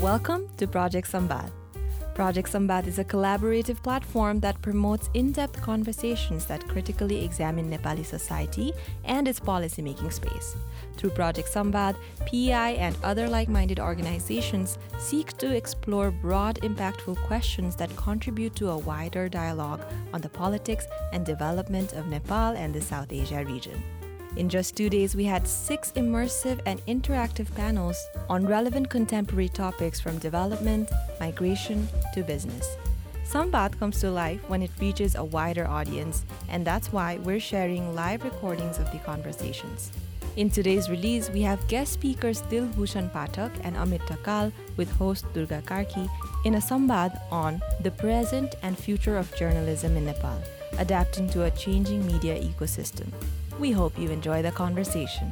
Welcome to Project Sambad. Project Sambad is a collaborative platform that promotes in-depth conversations that critically examine Nepali society and its policy-making space. Through Project Sambad, PEI and other like-minded organizations seek to explore broad, impactful questions that contribute to a wider dialogue on the politics and development of Nepal and the South Asia region. In just 2 days, we had 6 immersive and interactive panels on relevant contemporary topics from development, migration, to business. Sambad comes to life when it reaches a wider audience, and that's why we're sharing live recordings of the conversations. In today's release, we have guest speakers Dilbhushan Pathak and Amit Takal with host Durga Karki in a Sambad on the present and future of journalism in Nepal, adapting to a changing media ecosystem. We hope you enjoy the conversation.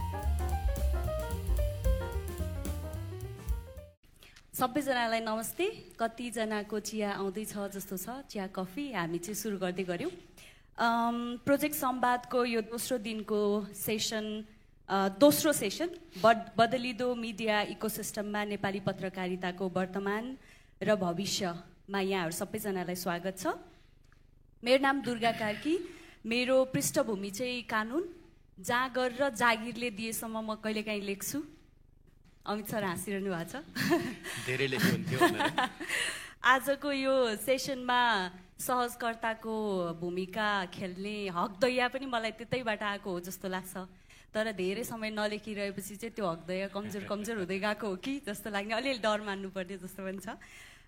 सबैजनालाई नमस्ते। कतिजनाको चिया आउँदैछ जस्तो छ, चिया coffee हामी चाहिँ सुरु गर्दै गर्यौं। प्रोजेक्ट संवादको यो दोस्रो दिनको सेसन, दोस्रो सेसन बदलिदो मिडिया इकोसिस्टममा नेपाली पत्रकारिताको वर्तमान र भविष्यमा यहाँहरु सबैजनालाई स्वागत छ। मेरो नाम दुर्गा कार्की। मेरो पृष्ठभूमि चाहिँ कानुन, जागर र जागिरले दिएसम्म म कहिलेकाहीँ लेख्छु। अमित सर हाँसिरहनु भएको छ। धेरै लेख्नुहुन्थ्यो भनेर। आजको यो सेसनमा सहजकर्ताको भूमिका खेल्ने हकदया पनि मलाई त्यतैबाट आएको हो जस्तो लाग्छ। तर धेरै समय नलेखिरहेपछि चाहिँ त्यो हकदया कमजोर हुँदै गएको हो कि जस्तो लाग्ने, अलिअलि डर मान्नुपर्ने जस्तो पनि छ।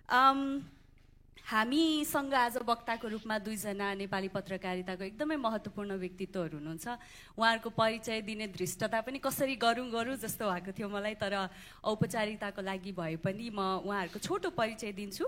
हामीसँग आज वक्ताको रूपमा 2 जना नेपाली पत्रकारिताको एकदमै महत्त्वपूर्ण व्यक्तित्वहरू हुनुहुन्छ। उहाँहरूको परिचय दिने धृष्टता पनि कसरी गरौँ जस्तो भएको थियो मलाई, तर औपचारिकताको लागि भए पनि म उहाँहरूको छोटो परिचय दिन्छु।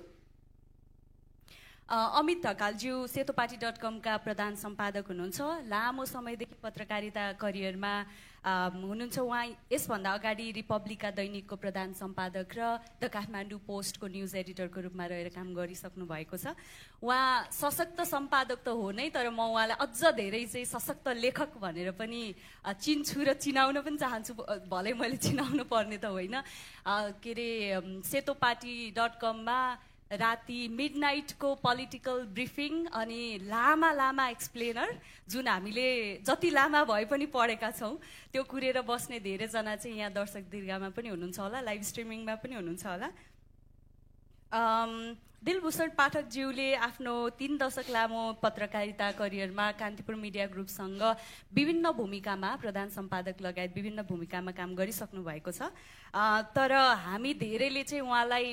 अमित ढकालज्यू सेतोपाटी.com का प्रधान सम्पादक हुनुहुन्छ। लामो समयदेखि पत्रकारिता करियरमा हुनुहुन्छ। उहाँ यसभन्दा अगाडि रिपब्लिका दैनिकको प्रधान सम्पादक र द काठमाडौँ पोस्टको न्युज एडिटरको रूपमा रहेर काम गरिसक्नु भएको छ। उहाँ सशक्त सम्पादक त हो नै, तर म उहाँलाई अझ धेरै चाहिँ सशक्त लेखक भनेर पनि चिन्छु र चिनाउन पनि चाहन्छु। भलै मैले चिनाउनु पर्ने त होइन। के अरे सेतोपाटी.com मा राति मिडनाइटको पोलिटिकल ब्रिफिङ अनि लामा एक्सप्लेनर, जुन हामीले जति लामा भए पनि पढेका छौँ, त्यो कुरेर बस्ने धेरैजना चाहिँ यहाँ दर्शक दीर्घामा पनि हुनुहुन्छ होला, लाइभ स्ट्रिमिङमा पनि हुनुहुन्छ होला। दिलभूषण पाठकज्यूले आफ्नो 3 दशक लामो पत्रकारिता करियरमा कान्तिपुर मिडिया ग्रुपसँग विभिन्न भूमिकामा प्रधान सम्पादक लगायत विभिन्न भूमिकामा काम गरिसक्नु भएको छ। तर हामी धेरैले चाहिँ उहाँलाई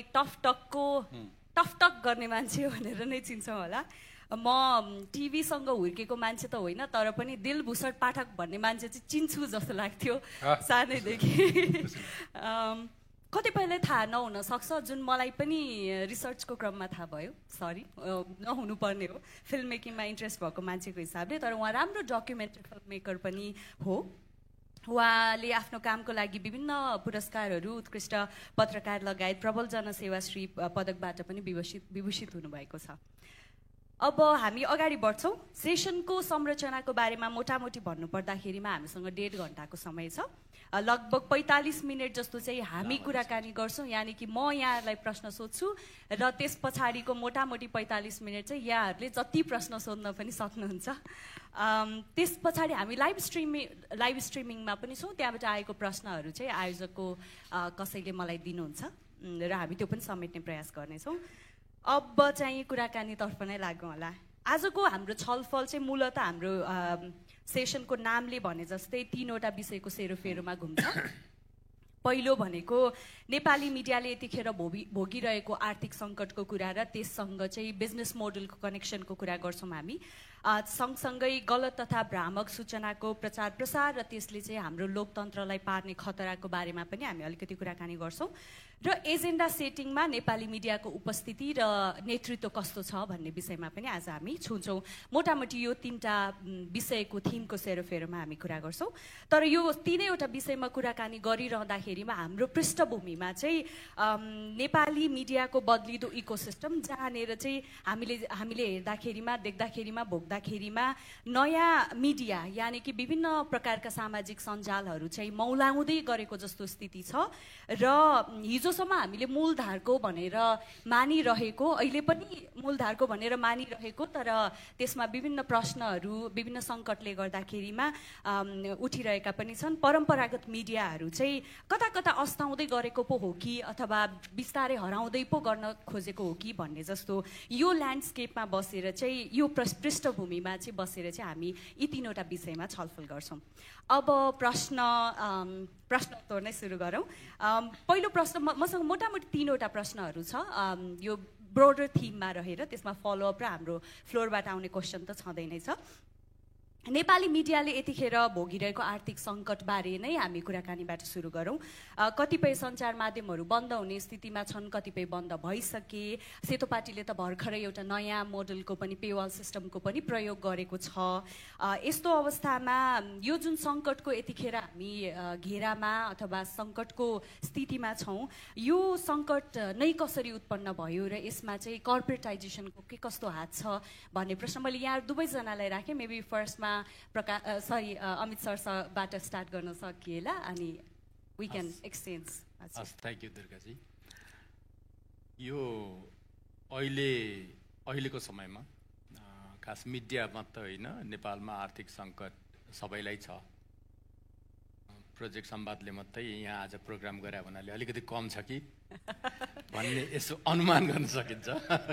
टक गर्ने मान्छे भनेर नै चिन्छौँ होला। म टिभीसँग हुर्केको मान्छे त होइन, तर पनि दिलभूषण पाठक भन्ने मान्छे चाहिँ चिन्छु जस्तो लाग्थ्यो सानैदेखि। कतिपयलाई थाहा नहुन सक्छ, जुन मलाई पनि रिसर्चको क्रममा थाहा भयो। सरी, नहुनुपर्ने हो फिल्म मेकिङमा इन्ट्रेस्ट भएको मान्छेको हिसाबले, तर उहाँ राम्रो डकुमेन्ट्री फिल्म मेकर पनि हो। उहाँले आफ्नो कामको लागि विभिन्न पुरस्कारहरू, उत्कृष्ट पत्रकार लगायत प्रबल जनसेवाश्री पदकबाट पनि विभूषित हुनुभएको छ। अब हामी अगाडि बढ्छौँ। सेसनको संरचनाको बारेमा मोटामोटी भन्नुपर्दाखेरिमा हामीसँग 1.5 घण्टाको समय छ। लगभग 45 मिनट जस्तो चाहिँ हामी कुराकानी गर्छौँ, यानि कि म यहाँहरूलाई प्रश्न सोध्छु र त्यस पछाडिको मोटामोटी 45 मिनट चाहिँ यहाँहरूले जति प्रश्न सोध्न पनि सक्नुहुन्छ। त्यस पछाडि हामी लाइभ स्ट्रिमिङमा पनि छौँ। त्यहाँबाट आएको प्रश्नहरू चाहिँ आयोजकको कसैले मलाई दिनुहुन्छ र हामी त्यो पनि समेट्ने प्रयास गर्नेछौँ। अब चाहिँ कुराकानीतर्फ नै लागौँ होला। आजको हाम्रो छलफल चाहिँ मूलतः हाम्रो सेसनको नामले भने जस्तै 3वटा विषयको सेरोफेरोमा घुम्छ। पहिलो भनेको नेपाली मिडियाले यतिखेर भोगिरहेको आर्थिक सङ्कटको कुरा र त्यससँग चाहिँ बिजनेस मोडलको कनेक्सनको कुरा गर्छौँ हामी। सँगसँगै गलत तथा भ्रामक सूचनाको प्रचार प्रसार र त्यसले चाहिँ हाम्रो लोकतन्त्रलाई पार्ने खतराको बारेमा पनि हामी अलिकति कुराकानी गर्छौँ। र एजेन्डा सेटिङमा नेपाली मिडियाको उपस्थिति र नेतृत्व कस्तो छ भन्ने विषयमा पनि आज हामी छुन्छौँ। मोटामोटी यो 3टा विषयको थिमको सेरोफेरोमा हामी कुरा गर्छौँ। तर यो 3वटा विषयमा कुराकानी गरिरहँदाखेरिमा हाम्रो पृष्ठभूमिमा चाहिँ नेपाली मिडियाको बदलिदो इकोसिस्टम, जहाँनिर चाहिँ हामीले हेर्दाखेरिमा देख्दाखेरिमा गर्दाखेरिमा नयाँ मिडिया यानि कि विभिन्न प्रकारका सामाजिक सञ्जालहरू चाहिँ मौलाउँदै गरेको जस्तो स्थिति छ र हिजोसम्म हामीले मूलधारको भनेर मानिरहेको अहिले पनि मूलधारको भनेर मानिरहेको तर त्यसमा विभिन्न प्रश्नहरू विभिन्न सङ्कटले गर्दाखेरिमा उठिरहेका पनि छन् परम्परागत मिडियाहरू चाहिँ कता कता अस्ताउँदै गरेको पो हो कि अथवा बिस्तारै हराउँदै पो गर्न खोजेको हो कि भन्ने जस्तो यो ल्यान्डस्केपमा बसेर चाहिँ यो पृष्ठभूमिमा चाहिँ बसेर चाहिँ हामी यी तीनवटा विषयमा छलफल गर्छौँ। अब प्रश्न उत्तर नै सुरु गरौँ। पहिलो प्रश्न मसँग मोटामोटी तीनवटा प्रश्नहरू छ यो ब्रोडर थिममा रहेर त्यसमा फलोअप र हाम्रो फ्लोरबाट आउने क्वेसन त छँदै नै छ। नेपाली मिडियाले यतिखेर भोगिरहेको आर्थिक सङ्कटबारे नै हामी कुराकानीबाट सुरु गरौँ। कतिपय सञ्चार माध्यमहरू बन्द हुने स्थितिमा छन्, कतिपय बन्द भइसके। सेतो पार्टीले त भर्खरै एउटा नयाँ मोडलको पनि पेवाल सिस्टमको पनि प्रयोग गरेको छ। यस्तो अवस्थामा यो जुन सङ्कटको यतिखेर हामी घेरामा अथवा सङ्कटको स्थितिमा छौँ यो सङ्कट नै कसरी उत्पन्न भयो र यसमा चाहिँ कर्पोरेटाइजेसनको के कस्तो हात छ भन्ने प्रश्न मैले यहाँ दुवैजनालाई राखेँ। मेबी फर्स्टमा अमित सरबाट स्टार्ट गर्न सकिएला अनि we can exchange. Thank you Durgaji. यो अहिलेको समयमा खास मिडिया मात्र होइन नेपालमा आर्थिक सङ्कट सबैलाई छ। प्रोजेक्ट सम्वादले मात्रै यहाँ आज प्रोग्राम गरे भन्नाले अलिकति कम छ कि भन्ने यसो अनुमान गर्न सकिन्छ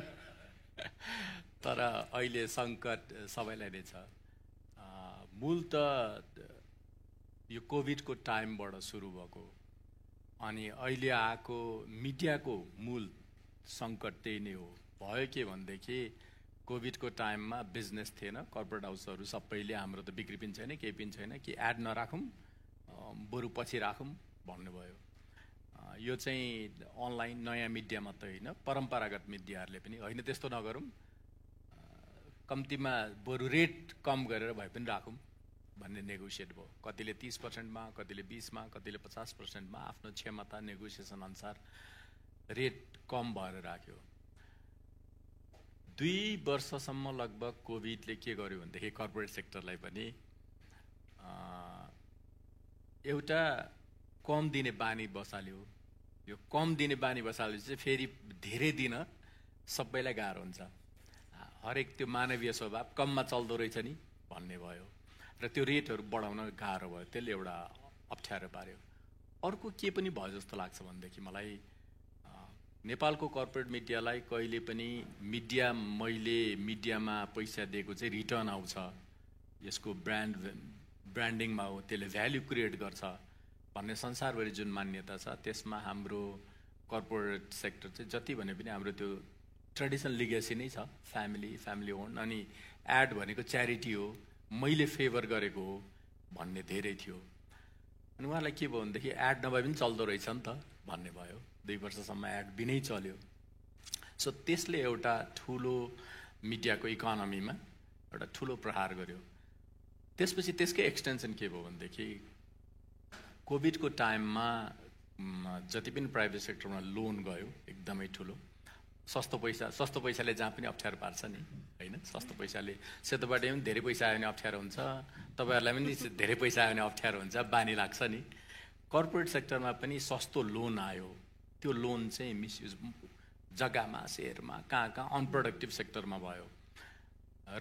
तर अहिले सङ्कट सबैलाई नै छ। मूल त यो कोभिडको टाइमबाट सुरु भएको अनि अहिले आएको मिडियाको मूल सङ्कट त्यही नै हो। भयो के भनेदेखि कोभिडको टाइममा बिजनेस थिएन, कर्पोरेट हाउसहरू सबैले हाम्रो त बिक्री पनि छैन केही पनि छैन कि एड नराखौँ बरु पछि राखौँ भन्नुभयो। यो चाहिँ अनलाइन नयाँ मिडिया मात्र होइन परम्परागत मिडियाहरूले पनि होइन त्यस्तो नगरौँ कम्तीमा बरु रेट कम गरेर भए पनि राखौँ भन्ने नेगोसिएट भयो। कतिले 30%मा, कतिले 20मा, कतिले 50%मा आफ्नो क्षमता नेगोसिएसन अनुसार रेट कम भएर राख्यो। 2 वर्षसम्म लगभग कोभिडले के गर्यो भनेदेखि कर्पोरेट सेक्टरलाई पनि एउटा कम दिने बानी बसाल्यो। यो कम दिने बानी बसाल्यो चाहिँ फेरि धेरै दिन सबैलाई गाह्रो हुन्छ। हरेक त्यो मानवीय स्वभाव कममा चल्दो रहेछ नि भन्ने भयो र त्यो रेटहरू बढाउन गाह्रो भयो। त्यसले एउटा अप्ठ्यारो पार्यो। अर्को के पनि भयो जस्तो लाग्छ भनेदेखि मलाई नेपालको कर्पोरेट मिडियालाई कहिले पनि मैले मिडियामा पैसा दिएको चाहिँ रिटर्न आउँछ, यसको ब्रान्डिङमा हो, त्यसले भ्याल्यु क्रिएट गर्छ भन्ने संसारभरि जुन मान्यता छ त्यसमा हाम्रो कर्पोरेट सेक्टर चाहिँ जति भने पनि हाम्रो त्यो ट्रेडिसनल लिगेसी नै छ, फ्यामिली ओन। अनि एड भनेको च्यारिटी हो, मैले फेभर गरेको हो भन्ने धेरै थियो। अनि उहाँलाई के भयो भनेदेखि एड नभए पनि चल्दो रहेछ नि त भन्ने भयो। 2 वर्षसम्म एड बिनै चल्यो। सो त्यसले एउटा ठुलो मिडियाको इकोनोमीमा एउटा ठुलो प्रहार गर्यो। त्यसपछि त्यसकै एक्सटेन्सन के भयो भनेदेखि कोभिडको टाइममा जति पनि प्राइभेट सेक्टरमा लोन गयो एकदमै ठुलो। सस्तो पैसाले जहाँ पनि अप्ठ्यारो पार्छ नि होइन। सस्तो पैसाले सेतोबाट पनि धेरै पैसा आयो भने अप्ठ्यारो हुन्छ, तपाईँहरूलाई पनि धेरै पैसा आयो भने अप्ठ्यारो हुन्छ, बानी लाग्छ नि। कर्पोरेट सेक्टरमा पनि सस्तो लोन आयो। त्यो लोन चाहिँ मिसयुज जग्गामा, सेयरमा, कहाँ अनप्रोडक्टिभ सेक्टरमा भयो र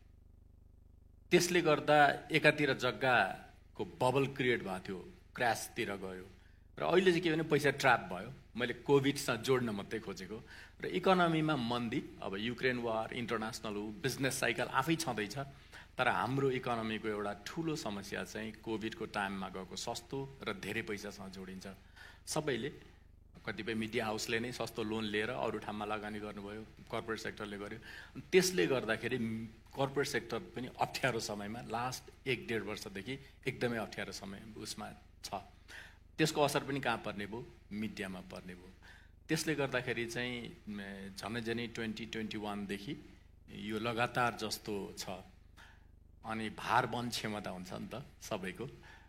त्यसले गर्दा एकातिर जग्गाको बबल क्रिएट भएको थियो, क्रासतिर गयो र अहिले चाहिँ के भने पैसा ट्र्याप भयो। मैले कोभिडसँग जोड्न मात्रै खोजेको र इकोनोमीमा मन्दी, अब Ukraine war, international business cycle आफै छँदैछ तर हाम्रो इकोनोमीको एउटा ठुलो समस्या चाहिँ कोभिडको टाइममा गएको सस्तो र धेरै पैसासँग जोडिन्छ। सबैले कतिपय मिडिया हाउसले नै सस्तो लोन लिएर अरू ठाउँमा लगानी गर्नुभयो, कर्पोरेट सेक्टरले गर्यो। त्यसले गर्दाखेरि कर्पोरेट सेक्टर पनि अप्ठ्यारो समयमा लास्ट 1-1.5 वर्षदेखि एकदमै अप्ठ्यारो समय उसमा छ। त्यसको असर पनि कहाँ पर्ने भयो? मिडियामा पर्ने भयो। त्यसले गर्दाखेरि चाहिँ झनै 2021देखि यो लगातार जस्तो छ। अनि भार बन्द क्षमता हुन्छ नि त सबैको,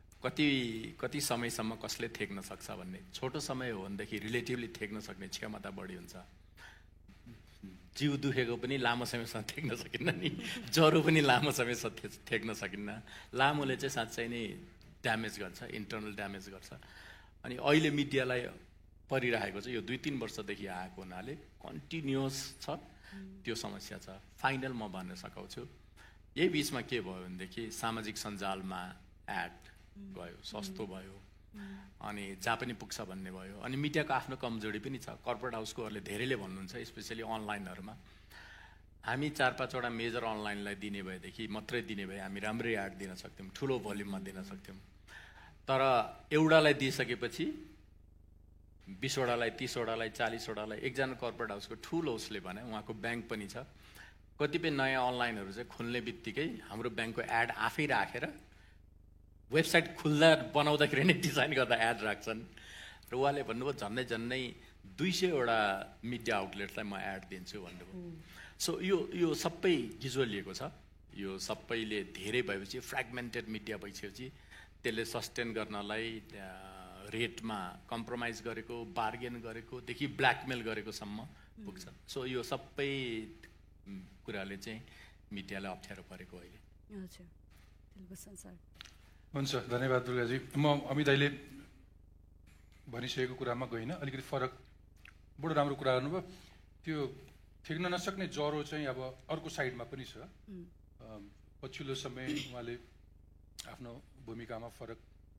कति समयसम्म कसले थेक्न सक्छ भन्ने। छोटो समय हो भनेदेखि रिलेटिभली थेक्न सक्ने क्षमता बढी हुन्छ। जिउ दुखेको पनि लामो समयसम्म थेक्न सकिन्न नि, ज्वरो पनि लामो समयसम्म थेक्न सकिन्न। लामोले चाहिँ साँच्चै नै ड्यामेज गर्छ, इन्टरनल ड्यामेज गर्छ। अनि अहिले मिडियालाई परिरहेको चाहिँ यो 2-3 वर्षदेखि आएको हुनाले कन्टिन्युअस छ, त्यो समस्या छ। फाइनल म भन्न सकाउँछु, यही बिचमा के भयो भनेदेखि सामाजिक सञ्जालमा एड गयो, सस्तो भयो, अनि जहाँ पनि पुग्छ भन्ने भयो। अनि मिडियाको आफ्नो कमजोरी पनि छ, कर्पोरेट हाउसकोहरूले धेरैले भन्नुहुन्छ, स्पेसली अनलाइनहरूमा हामी 4-5 वटा मेजर अनलाइनलाई दिने भएदेखि मात्रै दिने भए हामी राम्रै एड दिन सक्थ्यौँ, ठुलो भोल्युममा दिन सक्थ्यौँ। तर एउटालाई दिइसकेपछि 20 वटालाई, 30 वटालाई, 40 वटालाई, एकजना कर्पोरेट हाउसको ठुलो उसले भने, उहाँको ब्याङ्क पनि छ, कतिपय नयाँ अनलाइनहरू चाहिँ खुल्ने बित्तिकै हाम्रो ब्याङ्कको एड आफै राखेर वेबसाइट खुल्दा बनाउँदाखेरि नै डिजाइन गर्दा एड राख्छन्। र उहाँले भन्नुभयो झन्डै 200 वटा मिडिया आउटलेट्सलाई म एड दिन्छु भन्नुभयो। सो यो सबै गिजोलिएको छ। यो सबैले धेरै भएपछि फ्रेगमेन्टेड मिडिया भइसकेपछि त्यसले सस्टेन गर्नलाई रेटमा कम्प्रोमाइज गरेको, बार्गेन गरेकोदेखि ब्ल्याकमेल गरेकोसम्म पुग्छ। सो यो सबै कुराले चाहिँ मिडियालाई अप्ठ्यारो परेको अहिले। हजुर, सर हुन्छ, धन्यवाद दुर्गाजी। म अमित दाइले भनिसकेको कुरामा गइनँ, अलिकति फरक, बडो राम्रो कुरा गर्नुभयो। त्यो ठेक्न नसक्ने ज्वरो चाहिँ अब अर्को साइडमा पनि छ। पछिल्लो समय उहाँले आफ्नो भूमिकामा फरक,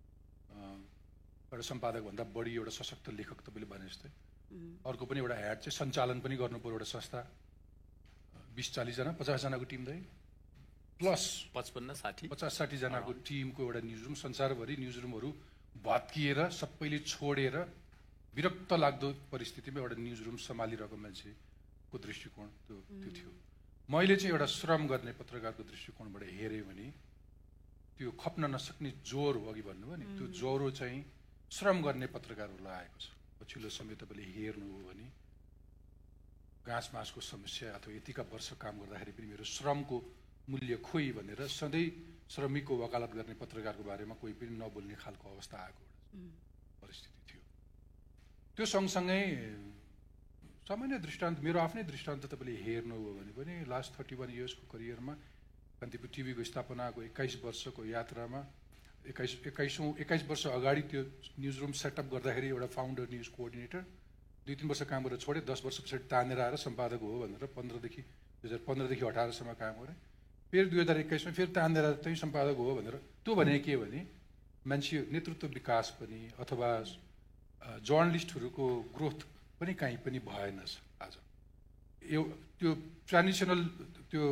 एउटा सम्पादकभन्दा बढी एउटा सशक्त लेखक तपाईँले भने जस्तै, अर्को पनि एउटा एड चाहिँ सञ्चालन पनि गर्नु पर्यो एउटा संस्था, 20-40 जना, 50 जनाको टिम चाहिँ प्लस 55-60 जनाको टिमको एउटा न्युजरुम, संसारभरि न्युजरुमहरू भत्किएर सबैले छोडेर विरक्त लाग्दो परिस्थितिमा एउटा न्युजरुम सम्हालिरहेको मान्छेको दृष्टिकोण त्यो थियो। मैले चाहिँ एउटा श्रम गर्ने पत्रकारको दृष्टिकोणबाट हेरेँ भने त्यो खप्न नसक्ने ज्वरो, अघि भन्नुभयो नि, त्यो ज्वरो चाहिँ श्रम गर्ने पत्रकारहरूलाई आएको छ। पछिल्लो समय तपाईँले हेर्नुभयो भने घाँस मासको समस्या अथवा यतिका वर्ष काम गर्दाखेरि पनि मेरो श्रमको मूल्य खोइ भनेर सधैँ श्रमिकको वकालत गर्ने पत्रकारको बारेमा कोही पनि नबोल्ने खालको अवस्था आएको परिस्थिति थियो। त्यो सँगसँगै सामान्य दृष्टान्त, मेरो आफ्नै दृष्टान्त तपाईँले हेर्नुभयो भने पनि लास्ट 31 इयर्सको करियरमा कान्तिपुर टिभीको स्थापनाको 21 वर्षको यात्रामा 21 वर्ष अगाडि त्यो न्युजरुम सेटअप गर्दाखेरि एउटा फाउन्डर न्युज कोअर्डिनेटर 2-3 वर्ष काम गरेर छोडेँ, 10 वर्ष पछाडि तानेर आएर सम्पादक हो भनेर 2015देखि 18सम्म काम गरेँ। फेरि 2021मा फेरि तानेर चाहिँ सम्पादक हो भनेर, त्यो भने के भने मान्छे नेतृत्व विकास पनि अथवा जर्नलिस्टहरूको ग्रोथ पनि कहीँ पनि भएन आज। त्यो ट्रान्जिसनल, त्यो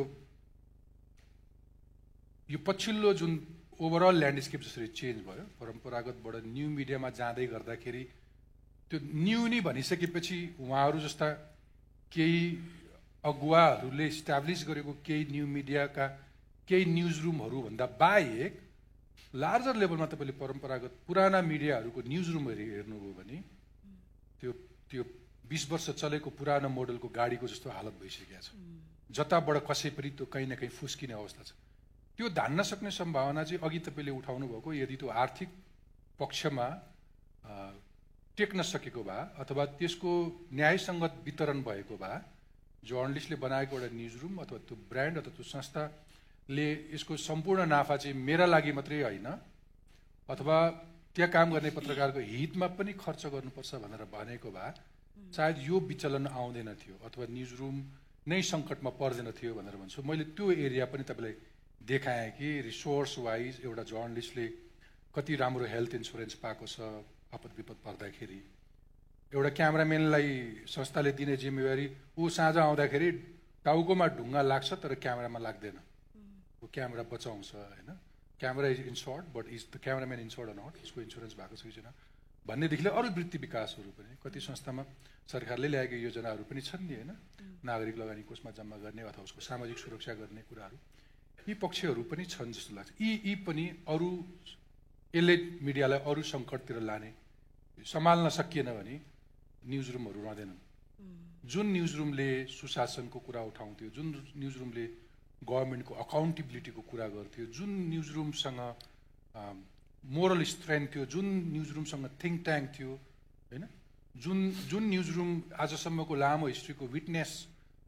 यो पछिल्लो जुन ओभरअल ल्यान्डस्केप जसरी चेन्ज भयो, परम्परागतबाट न्यू मिडियामा जाँदै गर्दाखेरि त्यो न्यू नै भनिसकेपछि उहाँहरू जस्ता केही अगुवाहरूले इस्टाब्लिस गरेको केही न्यू मिडियाका केही न्युजरुमहरूभन्दा बाहेक लार्जर लेभलमा तपाईँले परम्परागत पुराना मिडियाहरूको न्युजरुमहरू हेर्नुभयो भने त्यो 20 वर्ष चलेको पुरानो मोडलको गाडीको जस्तो हालत भइसकेको छ। जताबाट कसै पनि त्यो कहीँ न कहीँ फुस्किने अवस्था छ। त्यो धान्न सक्ने सम्भावना चाहिँ अघि तपाईँले उठाउनु भएको, यदि त्यो आर्थिक पक्षमा टेक्न सकेको भए अथवा त्यसको न्यायसङ्गत वितरण भएको भए, जर्नलिस्टले बनाएको एउटा न्युजरुम अथवा त्यो ब्रान्ड अथवा त्यो संस्थाले यसको सम्पूर्ण नाफा चाहिँ मेरा लागि मात्रै होइन अथवा त्यहाँ काम गर्ने पत्रकारको हितमा पनि खर्च गर्नुपर्छ भनेर भनेको भए सायद यो विचलन आउँदैन थियो अथवा न्युजरुम नै सङ्कटमा पर्दैन थियो भनेर भन्छु। मैले त्यो एरिया पनि तपाईँलाई देखाएँ कि रिसोर्स वाइज एउटा जर्नलिस्टले कति राम्रो हेल्थ इन्सुरेन्स पाएको छ आपद विपद पर्दाखेरि, एउटा क्यामेराम्यानलाई संस्थाले दिने जिम्मेवारी, ऊ साँझ आउँदाखेरि टाउकोमा ढुङ्गा लाग्छ तर क्यामेरामा लाग्दैन, ऊ क्यामेरा बचाउँछ होइन। Camera is insured but is the cameraman insured not, उसको इन्सुरेन्स भएको छ कि छैन भन्नेदेखि अरू वृत्ति विकासहरू पनि कति संस्थामा सरकारले ल्याएको योजनाहरू पनि छन् नि होइन, नागरिक लगानी कोषमा जम्मा गर्ने अथवा उसको सामाजिक सुरक्षा गर्ने कुराहरू, यी पक्षहरू पनि छन् जस्तो लाग्छ। यी पनि अरू यसले मिडियालाई अरू सङ्कटतिर लाने, सम्हाल्न सकिएन भने न्युजरुमहरू रहँदैनन्। जुन न्युजरुमले सुशासनको कुरा उठाउँथ्यो, जुन न्युजरुमले गभर्मेन्टको अकाउन्टेबिलिटीको कुरा गर्थ्यो, जुन न्युजरुमसँग मोरल स्ट्रेन्थ थियो, जुन न्युजरुमसँग थिङ्क ट्याङ्क थियो होइन, जुन न्युजरुम आजसम्मको लामो हिस्ट्रीको विटनेस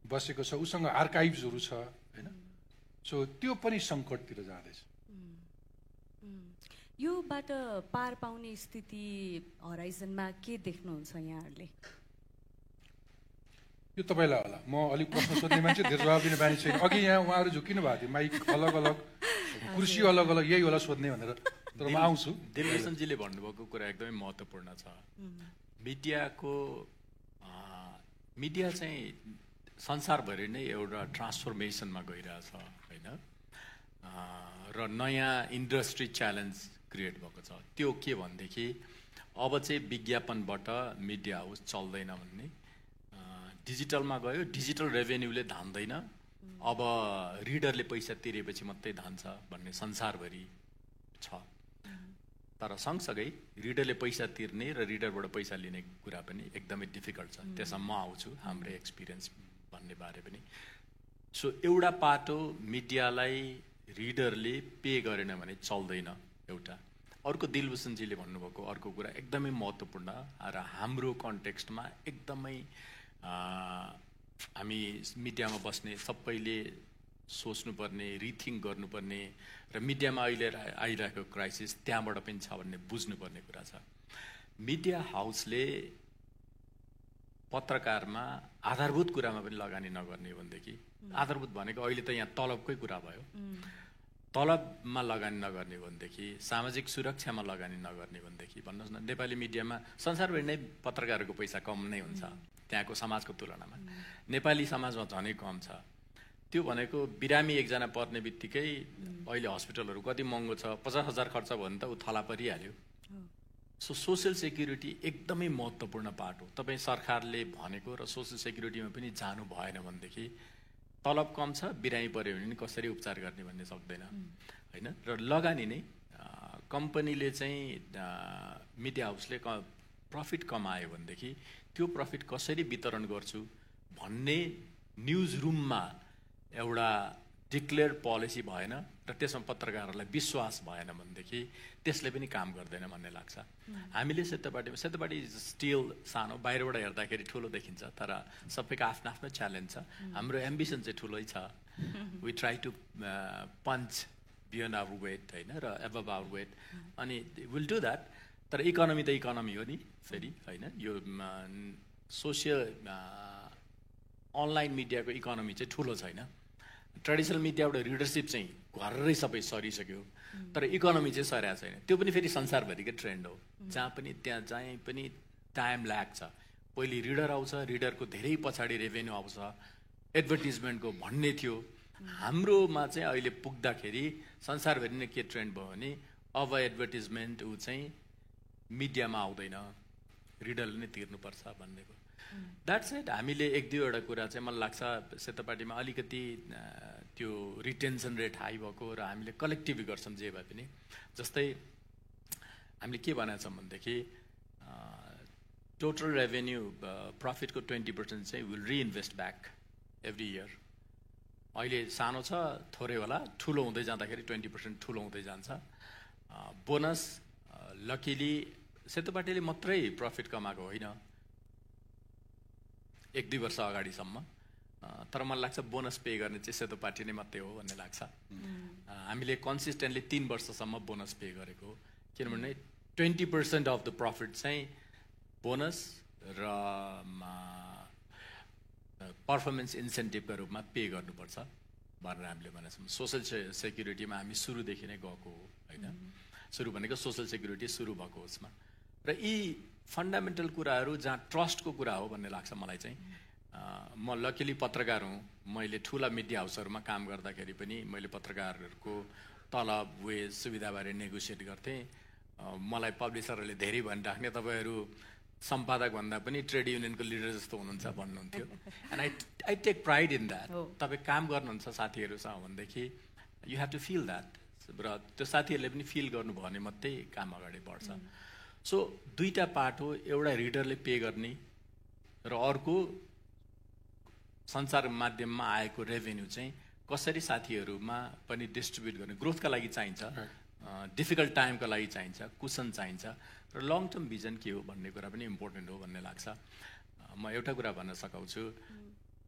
बसेको छ, उसँग आर्काइभ्सहरू छ होइन। सो त्यो पनि सङ्कटतिर जाँदैछ। योबाट पार पाउने स्थिति हराइजनमा के देख्नुहुन्छ यहाँहरूले? यो तपाईँलाई होला, म अलिक प्रश्न सोध्ने मान्छे, धेरै जवाब दिने बानी छैन। अघि यहाँ उहाँहरू झुकिनु भएको थियो, माइक अलग अलग, कुर्सी अलग अलग, यही होला सोध्ने भनेर, तर म आउँछु। दिलभूषणजीले भन्नुभएको कुरा एकदमै महत्त्वपूर्ण छ। मिडिया चाहिँ संसारभरि नै एउटा ट्रान्सफर्मेसनमा गइरहेछ होइन, र नयाँ इन्डस्ट्री च्यालेन्ज क्रिएट भएको छ। त्यो के भनेदेखि अब चाहिँ विज्ञापनबाट मिडिया हाउस चल्दैन भन्ने, डिजिटलमा गयो, डिजिटल रेभेन्यूले धान्दैन, अब रिडरले पैसा तिरेपछि मात्रै धान्छ भन्ने संसारभरि छ। तर सँगसँगै रिडरले पैसा तिर्ने र रिडरबाट पैसा लिने कुरा पनि एकदमै डिफिकल्ट छ। त्यसमा म आउँछु, हाम्रो एक्सपिरियन्स भन्ने बारे पनि। सो एउटा पाटो मिडियालाई रिडरले पे गरेन भने चल्दैन एउटा। अर्को दिलभूषणजीले भन्नुभएको अर्को कुरा एकदमै महत्त्वपूर्ण र हाम्रो कन्टेक्स्टमा एकदमै हामी मिडियामा बस्ने सबैले सोच्नुपर्ने, रिथिङ्क गर्नुपर्ने र मिडियामा अहिले आइरहेको क्राइसिस त्यहाँबाट पनि छ भन्ने बुझ्नुपर्ने कुरा छ। मिडिया हाउसले पत्रकारमा आधारभूत कुरामा पनि लगानी नगर्ने भनेदेखि, आधारभूत भनेको अहिले त यहाँ तलबकै कुरा भयो, तलबमा लगानी नगर्ने भनेदेखि, सामाजिक सुरक्षामा लगानी नगर्ने भनेदेखि, भन्नुहोस् न नेपाली मिडियामा संसारभरि नै पत्रकारहरूको पैसा कम नै हुन्छ त्यहाँको समाजको तुलनामा, नेपाली समाजमा झनै कम छ। त्यो भनेको बिरामी एकजना पर्ने बित्तिकै अहिले हस्पिटलहरू कति महँगो छ, 50,000 खर्च भयो भने त ऊ थला परिहाल्यो। सो सोसियल सेक्युरिटी एकदमै महत्त्वपूर्ण पार्ट हो। तपाईँ सरकारले भनेको र सोसियल सेक्युरिटीमा पनि जानु भएन भनेदेखि तलब कम छ, बिरामी पऱ्यो भने कसरी उपचार गर्ने भन्ने सक्दैन होइन। र लगानी नै कम्पनीले चाहिँ मिडिया हाउसले प्रफिट कमायो भनेदेखि त्यो प्रफिट कसरी वितरण गर्छु भन्ने न्युज रुममा एउटा डिक्लेयर पोलिसी भएन र त्यसमा पत्रकारहरूलाई विश्वास भएन भनेदेखि त्यसले पनि काम गर्दैन भन्ने लाग्छ। हामीले सेतोपाटी स्टिल सानो, बाहिरबाट हेर्दाखेरि ठुलो देखिन्छ, तर सबैको आफ्नो आफ्नो च्यालेन्ज छ। हाम्रो एम्बिसन चाहिँ ठुलै छ। We try to punch beyond our weight होइन, र एबभ आवर वेट, अनि विल डु द्याट। तर इकोनोमी त इकोनोमी हो नि फेरि होइन। यो सोसियल अनलाइन मिडियाको इकोनोमी चाहिँ ठुलो छैन। ट्रेडिसनल मिडियाबाट रिडरसिप चाहिँ घरै सबै सरिसक्यो, तर इकोनोमी चाहिँ सरेको छैन। त्यो पनि फेरि संसारभरिकै ट्रेन्ड हो, जहाँ पनि टाइम लाग्छ। पहिले रिडर आउँछ, रिडरको धेरै पछाडि रेभेन्यू आउँछ, एडभर्टिजमेन्टको भन्ने थियो। हाम्रोमा चाहिँ अहिले पुग्दाखेरि संसारभरि नै के ट्रेन्ड भयो भने अब एडभर्टिजमेन्ट ऊ चाहिँ मिडियामा आउँदैन, रिडरले नै तिर्नुपर्छ भन्नेको। That's it. हामीले एक दुईवटा कुरा चाहिँ मलाई लाग्छ सेतोपाटीमा अलिकति त्यो रिटेन्सन रेट हाई भएको र हामीले कलेक्टिभली गर्छौँ जे भए पनि। जस्तै हामीले के भनेको छौँ भनेदेखि टोटल रेभेन्यू प्रफिटको 20% चाहिँ will reinvest back every year. अहिले सानो छ, थोरै होला, ठुलो हुँदै जाँदाखेरि 20% ठुलो हुँदै जान्छ। बोनस लकिली सेतोपाटीले मात्रै प्रफिट कमाएको होइन 1-2 वर्ष अगाडिसम्म, तर मलाई लाग्छ बोनस पे गर्ने चाहिँ सेतोपाटी नै मात्रै हो भन्ने लाग्छ। हामीले कन्सिस्टेन्टली 3 वर्षसम्म बोनस पे गरेको, किनभने 20% अफ द प्रफिट चाहिँ बोनस र पर्फर्मेन्स इन्सेन्टिभका रूपमा पे गर्नुपर्छ भनेर हामीले भनेको छौँ। सोसियल सेक्युरिटीमा हामी सुरुदेखि नै गएको हो होइन। सुरु भनेको सोसियल सेक्युरिटी सुरु भएको उसमा, र यी फन्डामेन्टल कुराहरू जहाँ ट्रस्टको कुरा हो भन्ने लाग्छ मलाई चाहिँ। म लकिली पत्रकार हुँ, मैले ठुला मिडिया हाउसहरूमा काम गर्दाखेरि पनि मैले पत्रकारहरूको तलब वेज सुविधाबारे नेगोसिएट गर्थेँ। मलाई पब्लिसरहरूले धेरै भनिराख्ने तपाईँहरू सम्पादक भन्दा पनि ट्रेड युनियनको लिडर जस्तो हुनुहुन्छ भन्नुहुन्थ्यो। And I take pride in that. तपाईँ काम गर्नुहुन्छ साथीहरूसँग भनेदेखि you have to feel that, र त्यो साथीहरूले पनि फिल गर्नुभयो भने मात्रै काम अगाडि बढ्छ। सो दुईवटा पार्ट हो, एउटा रिडरले पे गर्ने र अर्को सञ्चार माध्यममा आएको रेभेन्यू चाहिँ कसरी साथीहरूमा पनि डिस्ट्रिब्युट गर्ने। ग्रोथका लागि चाहिन्छ, डिफिकल्ट टाइमका लागि चाहिन्छ, कुसन चाहिन्छ, र लङ टर्म भिजन के हो भन्ने कुरा पनि इम्पोर्टेन्ट हो भन्ने लाग्छ। म एउटा कुरा भन्न सकाउँछु,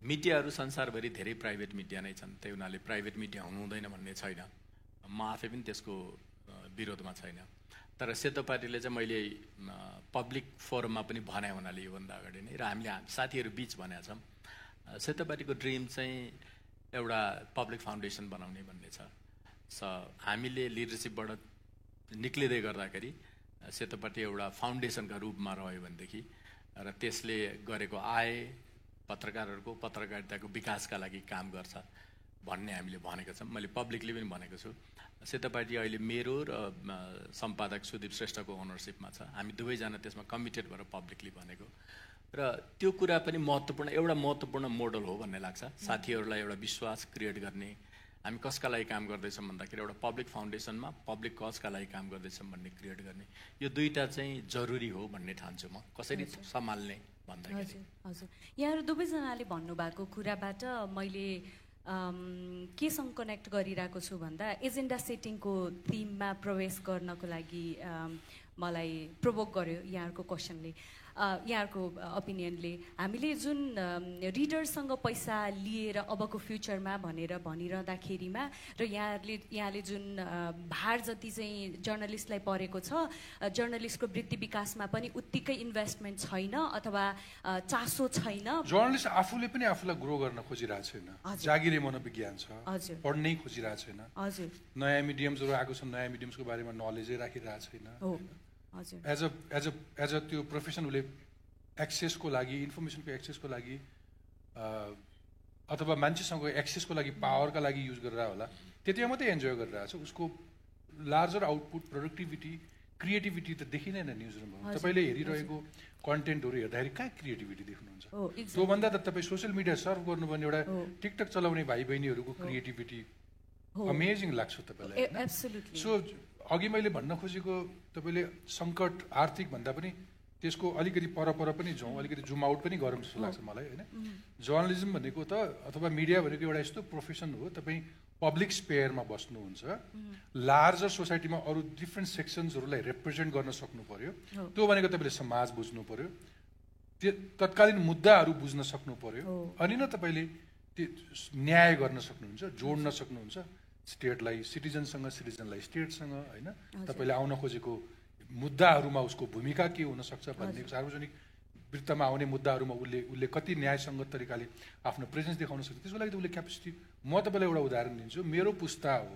मिडियाहरू संसारभरि धेरै प्राइभेट मिडिया नै छन्, त्यही हुनाले प्राइभेट मिडिया हुनु हुँदैन भन्ने छैन। म आफै पनि त्यसको विरोधमा छैन। तर सेतो पार्टीले चाहिँ मैले पब्लिक फोरममा पनि भने हुनाले योभन्दा अगाडि नै र हामीले साथीहरू बिच भनेका छौँ, सेतो पार्टीको ड्रिम चाहिँ एउटा पब्लिक फाउन्डेसन बनाउने भन्ने छ। हामीले लिडरसिपबाट निक्लिँदै गर्दाखेरि सेतो पार्टी एउटा फाउन्डेसनका रूपमा रह्यो भनेदेखि र त्यसले गरेको आय पत्रकारहरूको पत्रकारिताको विकासका लागि काम गर्छ भन्ने हामीले भनेको छौँ। मैले पब्लिकली पनि भनेको छु। सेतो पार्टी अहिले मेरो र सम्पादक सुदीप श्रेष्ठको ओनरसिपमा छ। हामी दुवैजना त्यसमा कमिटेड भएर पब्लिकली भनेको र त्यो कुरा पनि एउटा महत्त्वपूर्ण मोडल हो भन्ने लाग्छ। साथीहरूलाई एउटा विश्वास क्रिएट गर्ने, हामी कसका लागि काम गर्दैछौँ भन्दाखेरि एउटा पब्लिक फाउन्डेसनमा पब्लिक कजका लागि काम गर्दैछौँ भन्ने क्रिएट गर्ने, यो दुईटा चाहिँ जरुरी हो भन्ने ठान्छु म। कसरी सम्हाल्ने भन्दाखेरि हजुर यहाँहरू दुवैजनाले भन्नुभएको कुराबाट मैले केसँग कनेक्ट गरिरहेको छु भन्दा एजेन्डा सेटिङको थिममा प्रवेश गर्नको लागि मलाई प्रोभोक गर्यो यहाँहरूको क्वेसनले, यहाँहरूको ओपिनियनले। हामीले जुन रिडरसँग पैसा लिएर अबको फ्युचरमा भनेर भनिरहँदाखेरिमा र यहाँले जुन भार जति चाहिँ जर्नलिस्टलाई परेको छ, जर्नलिस्टको वृत्ति विकासमा पनि उत्तिकै इन्भेस्टमेन्ट छैन अथवा चासो छैन। जर्नलिस्ट आफूले पनि आफूलाई ग्रो गर्न खोजिरहेको छैन, जागिरे मनोविज्ञान छ, पढ्नै खोजिरहेको छैन। हजुर नयाँ मिडियम्सहरू आएको छन्, नयाँ मिडियम्सको बारेमा नलेजै राखिरहेको छैन। एज अ त्यो प्रोफेसन उसले एक्सेसको लागि, इन्फर्मेसनको एक्सेसको लागि अथवा मान्छेसँग एक्सेसको लागि, पावरका लागि युज गरेर होला, त्यतिमा मात्रै इन्जोय गरिरहेको छ। उसको लार्जर आउटपुट, प्रोडक्टिभिटी, क्रिएटिभिटी त देखिँदैन न्युज रुममा। तपाईँले हेरिरहेको कन्टेन्टहरू हेर्दाखेरि कहाँ क्रिएटिभिटी देख्नुहुन्छ? त्योभन्दा त तपाईँ सोसियल मिडिया सर्फ गर्नु भने एउटा टिकटक चलाउने भाइ बहिनीहरूको क्रिएटिभिटी अमेजिङ लाग्छ तपाईँलाई। सो अघि मैले भन्न खोजेको, तपाईँले सङ्कट आर्थिक भन्दा पनि त्यसको अलिकति परपर पनि जाउँ, अलिकति जुम आउट पनि गरौँ जस्तो लाग्छ मलाई, होइन? जर्नलिजम भनेको त अथवा मिडिया भनेको एउटा यस्तो प्रोफेसन हो, तपाईँ पब्लिक स्पेयरमा बस्नुहुन्छ, लार्जर सोसाइटीमा अरू डिफ्रेन्ट सेक्सन्सहरूलाई रिप्रेजेन्ट गर्न सक्नु पर्यो। त्यो भनेको तपाईँले समाज बुझ्नु पर्यो, त्यो तत्कालीन मुद्दाहरू बुझ्न सक्नु पर्यो, अनि न तपाईँले त्यो न्याय गर्न सक्नुहुन्छ, जोड्न सक्नुहुन्छ स्टेटलाई सिटिजनसँग, सिटिजनलाई स्टेटसँग, होइन? तपाईँले आउन खोजेको मुद्दाहरूमा उसको भूमिका के हुनसक्छ भन्ने, सार्वजनिक वृत्तमा आउने मुद्दाहरूमा उसले कति न्यायसङ्गत तरिकाले आफ्नो प्रेजेन्स देखाउन सक्छ, त्यसको लागि त उसले क्यापेसिटी। म तपाईँलाई एउटा उदाहरण दिन्छु। मेरो पुस्ता हो,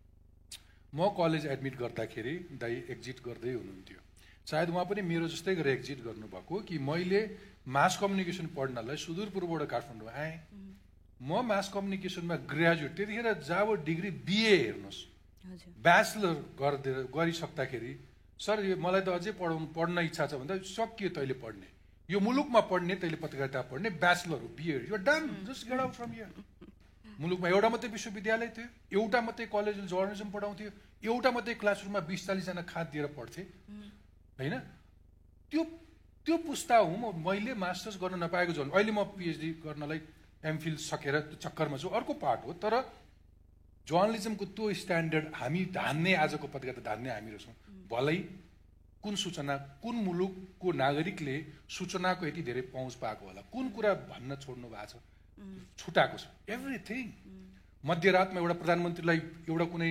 म कलेज एडमिट गर्दाखेरि दाइ एक्जिट गर्दै हुनुहुन्थ्यो, सायद उहाँ पनि मेरो जस्तै गरेर एक्जिट गर्नुभएको कि मैले मास कम्युनिकेसन पढ्नलाई सुदूरपूर्वबाट काठमाडौँ आएँ। म मास कम्युनिकेसनमा ग्रेजुएट, त्यतिखेर जब डिग्री बिए हेर्नुहोस्, ब्याचलर गरिसक्दाखेरि सर यो मलाई त अझै पढ्न इच्छा छ भन्दा सकियो, तैँले पढ्ने, यो मुलुकमा पढ्ने, तैँले पत्रकारिता पढ्ने, ब्याचलर हो, बिए, यो done, just get out from here. मुलुकमा एउटा मात्रै विश्वविद्यालय थियो, एउटा मात्रै कलेज जर्नलिजम पढाउँथ्यो, एउटा मात्रै क्लासरुममा 20-40जना खात दिएर पढ्थे, होइन? त्यो पुस्ता हुँ मैले मास्टर्स गर्न नपाएको छु। अहिले म पिएचडी गर्नलाई एमफिल सकेर त्यो चक्करमा छु, अर्को पार्ट हो। तर जर्नलिजमको त्यो स्ट्यान्डर्ड हामी धान्ने, आजको पत्रकारिता धान्ने हामी रहेछौँ। भलै कुन सूचना, कुन मुलुकको नागरिकले सूचनाको यति धेरै पहुँच पाएको होला, कुन कुरा भन्न छोड्नु भएको छ, छुटाएको छ, एभ्रिथिङ। मध्यरातमा एउटा प्रधानमन्त्रीलाई एउटा कुनै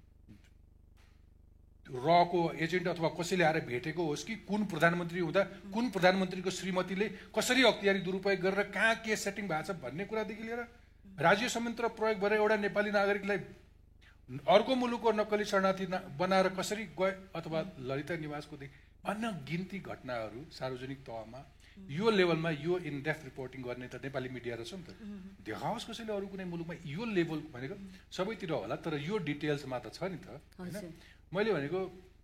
रको एजेन्ट अथवा कसैले आएर भेटेको होस् कि कुन प्रधानमन्त्री हुँदा कुन प्रधानमन्त्रीको श्रीमतीले कसरी अख्तियारी दुरुपयोग गरेर कहाँ के सेटिङ भएको छ भन्ने कुरादेखि लिएर राज्य संयन्त्र प्रयोग गरेर एउटा नेपाली नागरिकलाई अर्को मुलुकको नक्कली शरणार्थी बनाएर कसरी गए, अथवा ललिता निवासकोदेखि अनगिन्ती घटनाहरू सार्वजनिक तहमा यो लेभलमा यो इन डेप्थ रिपोर्टिङ गर्ने त नेपाली मिडिया रहेछ नि त। देखाओस् कसैले अरू कुनै मुलुकमा यो लेभल भनेको सबैतिर होला, तर यो डिटेल्समा त छ नि त, होइन? मैले भनेको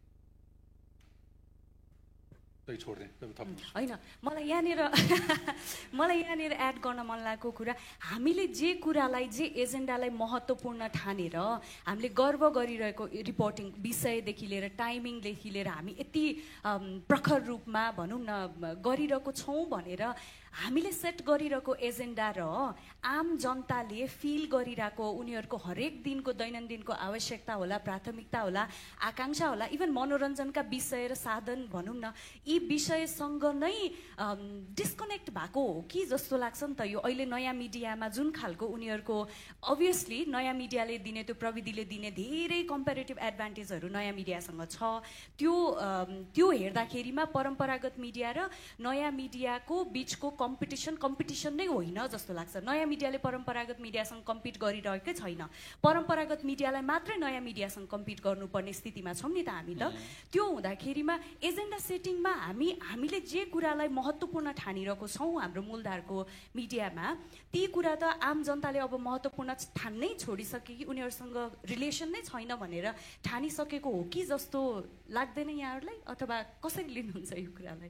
होइन, मलाई यहाँनिर एड गर्न मन लागेको कुरा, हामीले जे कुरालाई, जे एजेन्डालाई महत्त्वपूर्ण ठानेर हामीले गर्व गरिरहेको रिपोर्टिङ विषयदेखि लिएर टाइमिङदेखि लिएर हामी यति प्रखर रूपमा भनौँ न गरिरहेको छौँ भनेर हामीले सेट गरिरहेको एजेन्डा र आम जनताले फिल गरिरहेको उनीहरूको हरेक दिनको दैनन्दिनको आवश्यकता होला, प्राथमिकता होला, आकाङ्क्षा होला, इभन मनोरञ्जनका विषय र साधन भनौँ न, यी यी विषयसँग नै डिस्कनेक्ट भएको हो कि जस्तो लाग्छ नि त। यो अहिले नयाँ मिडियामा जुन खालको उनीहरूको अभियसली नयाँ मिडियाले दिने त्यो प्रविधिले दिने धेरै कम्पेरेटिभ एडभान्टेजहरू नयाँ मिडियासँग छ, त्यो हेर्दाखेरिमा परम्परागत मिडिया र नयाँ मिडियाको बिचको कम्पिटिसन नै होइन जस्तो लाग्छ। नयाँ मिडियाले परम्परागत मिडियासँग कम्पिट गरिरहेकै छैन, परम्परागत मिडियालाई मात्रै नयाँ मिडियासँग कम्पिट गर्नुपर्ने स्थितिमा छौँ नि त हामी त। त्यो हुँदाखेरिमा एजेन्डा सेटिङमा हामीले जे कुरालाई महत्त्वपूर्ण ठानिरहेको छौँ हाम्रो मूलधारको मिडियामा, ती कुरा त आम जनताले अब महत्त्वपूर्ण ठान्नै छोडिसके कि उनीहरूसँग रिलेसन नै छैन भनेर ठानिसकेको हो कि जस्तो लाग्दैन यहाँहरूलाई, अथवा कसरी लिनुहुन्छ यो कुरालाई?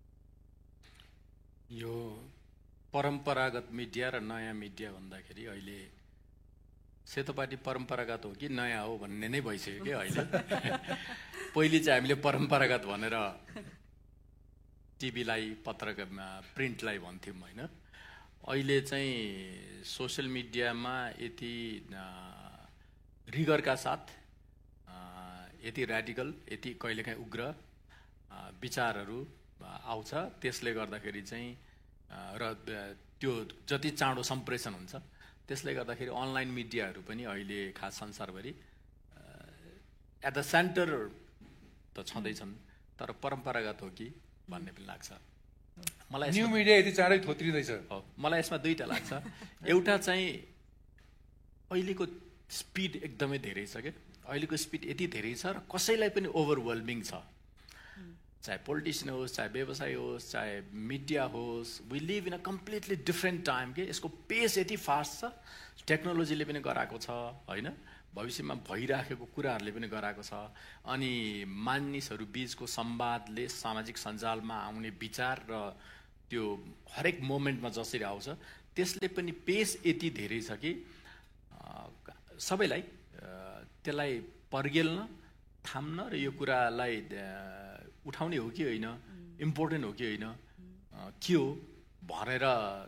यो परम्परागत मिडिया र नयाँ मिडिया भन्दाखेरि अहिले सेतोपाटी परम्परागत हो कि नयाँ हो भन्ने नै भइसक्यो कि अहिले। पहिले चाहिँ हामीले परम्परागत भनेर टिभीलाई प्रिन्टलाई भन्थ्यौँ होइन। अहिले चाहिँ सोसियल मिडियामा यति रिगरका साथ यति ऱ्याडिकल, यति कहिलेकाहीँ उग्र विचारहरू आउँछ, त्यसले गर्दाखेरि चाहिँ र त्यो जति चाँडो सम्प्रेषण हुन्छ त्यसले गर्दाखेरि अनलाइन मिडियाहरू पनि अहिले खास संसारभरि एट द सेन्टर त छँदैछन्, तर परम्परागत हो कि भन्ने पनि लाग्छ मलाई। न्यू मिडिया यति चाँडै थोत्रिँदैछ हो, मलाई यसमा दुईवटा लाग्छ। एउटा चाहिँ अहिलेको स्पिड एकदमै धेरै छ क्या, अहिलेको स्पिड यति धेरै छ र कसैलाई पनि ओभरवेल्मिङ छ, चाहे पोलिटिसियन होस्, चाहे व्यवसाय होस्, चाहे मिडिया होस्। We live in a completely different time के, यसको पेस यति फास्ट छ, टेक्नोलोजीले पनि गराएको छ होइन, भविष्यमा भइराखेको कुराहरूले पनि गराएको छ। अनि मानिसहरू बिचको संवादले सामाजिक सञ्जालमा आउने विचार र त्यो हरेक मोमेन्टमा जसरी आउँछ त्यसले पनि पेस यति धेरै छ कि सबैलाई त्यसलाई पर्गेल्न, थाम्न र यो कुरालाई उठाउने हो कि होइन, इम्पोर्टेन्ट हो कि होइन, के हो भनेर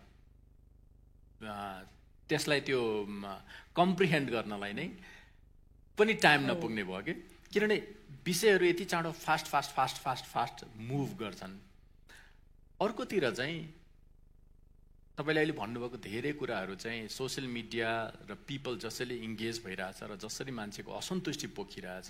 त्यसलाई त्यो कम्प्रिहेन्ड गर्नलाई नै पनि टाइम नपुग्ने भयो कि, किनभने विषयहरू यति चाँडो फास्ट मुभ गर्छन्। अर्कोतिर चाहिँ तपाईँले अहिले भन्नुभएको धेरै कुराहरू चाहिँ सोसियल मिडिया र पिपल जसरी इङ्गेज भइरहेछ र जसरी मान्छेको असन्तुष्टि पोखिरहेछ,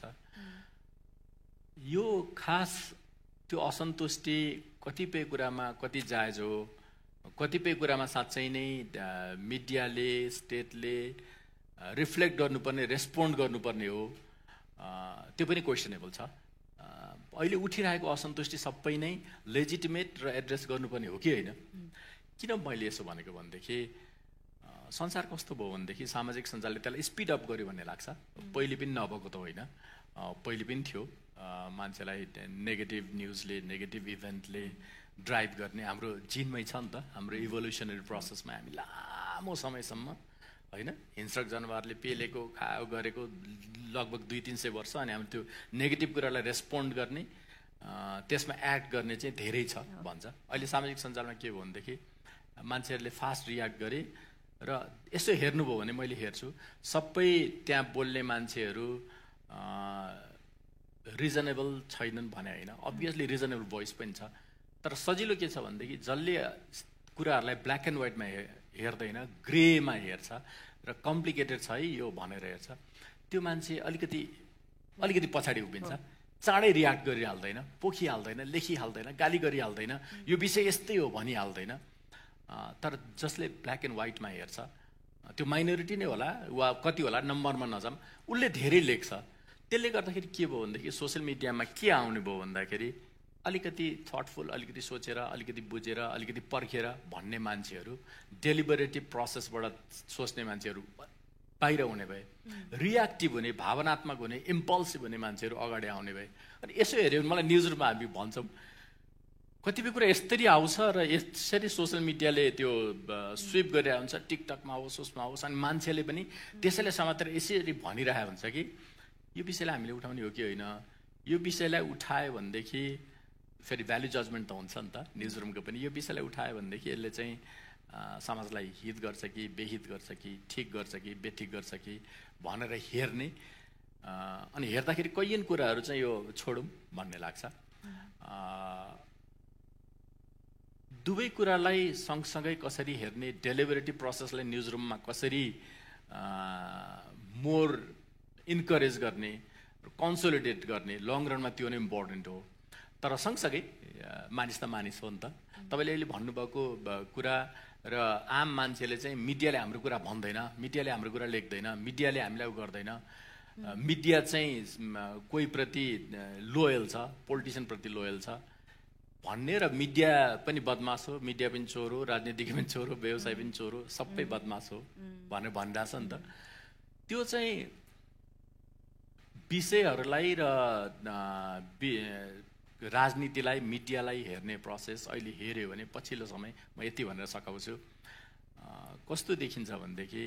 यो खास त्यो असन्तुष्टि कतिपय कुरामा कति जायज हो, कतिपय कुरामा साँच्चै नै मिडियाले, स्टेटले रिफ्लेक्ट गर्नुपर्ने, रेस्पोन्ड गर्नुपर्ने हो, त्यो पनि क्वेसनेबल छ। अहिले उठिरहेको असन्तुष्टि सबै नै लेजिटिमेट र एड्रेस गर्नुपर्ने हो कि होइन? किन मैले यसो भनेको भनेदेखि संसार कस्तो भयो भनेदेखि सामाजिक सञ्जालले त्यसलाई स्पिड अप गर्यो भन्ने लाग्छ। पहिले पनि नभएको त होइन, पहिले पनि थियो, मान्छेलाई नेगेटिभ न्युजले, नेगेटिभ इभेन्टले ड्राइभ गर्ने हाम्रो जिनमै छ नि त। हाम्रो इभोल्युसनरी प्रोसेसमा हामी लामो समयसम्म होइन, हिंस्रक जनावरले पेलेको, खायो, गरेको लगभग 200-300 वर्ष, अनि हाम्रो त्यो नेगेटिभ कुरालाई रेस्पोन्ड गर्ने, त्यसमा एक्ट गर्ने चाहिँ धेरै छ भन्छ। अहिले सामाजिक सञ्जालमा के भयो भनेदेखि मान्छेहरूले फास्ट रियाक्ट गरे र यसो हेर्नुभयो भने मैले हेर्छु सबै त्यहाँ बोल्ने मान्छेहरू रिजनेबल छैनन् भने होइन, अभियसली रिजनेबल भोइस पनि छ, तर सजिलो के छ भनेदेखि जसले कुराहरूलाई ब्ल्याक एन्ड व्हाइटमा हेर्दैन, ग्रेमा हेर्छ र कम्प्लिकेटेड छ है यो भनेर हेर्छ, त्यो मान्छे अलिकति पछाडि उभिन्छ, चाँडै रियाक्ट गरिहाल्दैन, पोखिहाल्दैन, लेखिहाल्दैन, गाली गरिहाल्दैन, यो विषय यस्तै हो भनिहाल्दैन। तर जसले ब्ल्याक एन्ड व्हाइटमा हेर्छ, त्यो माइनोरिटी नै होला वा कति होला, नम्बरमा नजाम, उसले धेरै लेख्छ। त्यसले गर्दाखेरि के भयो भनेदेखि सोसियल मिडियामा के आउने भयो भन्दाखेरि अलिकति थटफुल, अलिकति सोचेर, अलिकति बुझेर, अलिकति पर्खेर भन्ने मान्छेहरू, डेलिबरेटिभ प्रोसेसबाट सोच्ने मान्छेहरू बाहिर हुने भए, रियाक्टिभ हुने, भावनात्मक हुने, इम्पल्सिभ हुने मान्छेहरू अगाडि आउने भए। अनि यसो हेऱ्यो भने मलाई न्युजमा हामी भन्छौँ कतिपय कुरा यसरी आउँछ र यसरी सोसियल मिडियाले त्यो स्विप गरिरहेको हुन्छ, टिकटकमा होस्, उसमा होस्, अनि मान्छेले पनि त्यसैले समातेर यसरी भनिरहेको हुन्छ कि यो विषयलाई हामीले उठाउने हो कि होइन। यो विषयलाई उठायो भनेदेखि फेरि भ्याल्यु जजमेन्ट त हुन्छ नि त न्युज रुमको पनि, यो विषयलाई उठायो भनेदेखि यसले चाहिँ समाजलाई हित गर्छ कि बेहित गर्छ कि ठिक गर्छ कि बेठिक गर्छ कि भनेर हेर्ने, अनि हेर्दाखेरि कैयन कुराहरू चाहिँ यो छोडौँ भन्ने लाग्छ। दुवै कुरालाई सँगसँगै कसरी हेर्ने, डेलिभरेटिभ प्रोसेसलाई न्युज रुममा कसरी मोर इन्करेज गर्ने, कन्सोलिडेट गर्ने, लङ रनमा त्यो नै इम्पोर्टेन्ट हो। तर सँगसँगै मानिस त मानिस हो नि त। तपाईँले अहिले भन्नुभएको कुरा र आम मान्छेले चाहिँ मिडियाले हाम्रो कुरा भन्दैन, मिडियाले हाम्रो कुरा लेख्दैन, मिडियाले हामीलाई गर्दैन, मिडिया चाहिँ कोही प्रति लोयल छ, पोलिटिसियनप्रति लोयल छ भन्ने, र मिडिया पनि बदमास हो, मिडिया पनि चोर हो, राजनीतिक पनि चोर हो, व्यवसाय पनि चोर हो, सबै बदमास हो भनेर भनिरहेछ नि त। त्यो चाहिँ विषयहरूलाई र राजनीतिलाई, मिडियालाई हेर्ने प्रोसेस अहिले हेऱ्यो भने पछिल्लो समय म यति भनेर सघाउँछु, कस्तो देखिन्छ भनेदेखि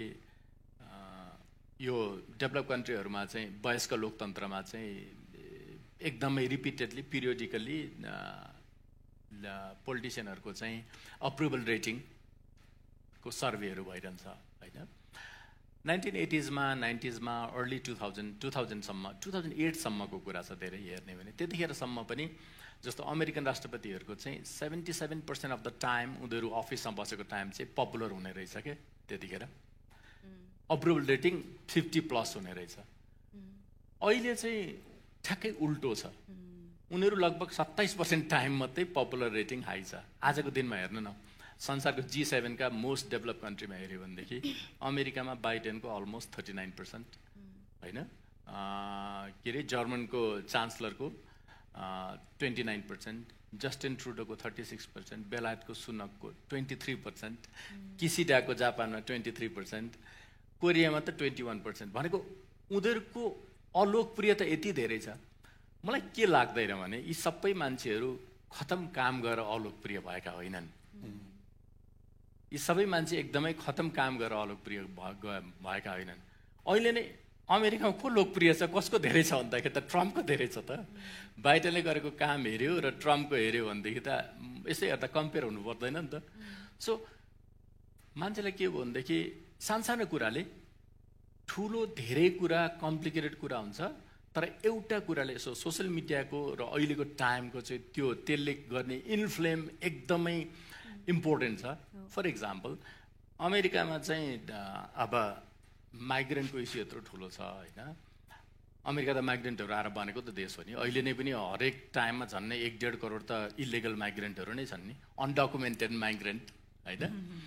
यो डेभलप कन्ट्रीहरूमा चाहिँ वयस्क लोकतन्त्रमा चाहिँ एकदमै रिपिटेडली पिरियोडिकल्ली पोलिटिसियनहरूको चाहिँ अप्रुभल रेटिङको सर्वेहरू भइरहन्छ होइन। 1980s मा 90s मा अर्ली 2008सम्मको कुरा छ धेरै हेर्ने भने। त्यतिखेरसम्म पनि जस्तो अमेरिकन राष्ट्रपतिहरूको चाहिँ 77% अफ द टाइम उनीहरू अफिसमा बसेको टाइम चाहिँ पपुलर हुने रहेछ क्या त्यतिखेर, अप्रुभल रेटिङ 50+ हुने रहेछ। अहिले चाहिँ ठ्याक्कै उल्टो छ, उनीहरू लगभग 27% टाइम मात्रै पपुलर रेटिङ हाई छ। आजको दिनमा हेर्नु न, संसारको G7 का मोस्ट डेभलप कन्ट्रीमा हेऱ्यो भनेदेखि अमेरिकामा बाइडेनको अलमोस्ट 39% होइन, के अरे जर्मनको चान्सलरको 29%, जस्टिन ट्रुडोको 36%, बेलायतको सुनकको 23%, किसिडाको जापानमा 23%, कोरियामा त 21%। भनेको उनीहरूको अलोकप्रियता यति धेरै छ। मलाई के लाग्दैन भने यी सबै मान्छेहरू खतम काम गरेर अलोकप्रिय भएका होइनन्, यी सबै मान्छे एकदमै खतम काम गरेर अलोकप्रिय भएका होइनन्। अहिले नै अमेरिकामा को लोकप्रिय छ, कसको धेरै छ भन्दाखेरि त ट्रम्पको धेरै छ त। बाइडेनले गरेको काम हेऱ्यो र ट्रम्पको हेऱ्यो भनेदेखि त यसै हेर्दा कम्पेयर हुनु पर्दैन नि त। सो मान्छेलाई के हो भनेदेखि सानसानो कुराले ठुलो धेरै कुरा, कम्प्लिकेटेड कुरा हुन्छ, तर एउटा कुराले यसो सोसियल मिडियाको र अहिलेको टाइमको चाहिँ त्यसले गर्ने इन्फ्लेम एकदमै इम्पोर्टेन्ट छ। फर इक्जाम्पल अमेरिकामा चाहिँ अब माइग्रेन्टको इस्यु यत्रो ठुलो छ होइन। अमेरिका त माइग्रेन्टहरू आएर बनेको त देश हो नि, अहिले नै पनि हरेक टाइममा झन्नै 1-1.5 करोड त इलिगल माइग्रेन्टहरू नै छन् नि, अनडकुमेन्टेड माइग्रेन्ट होइन।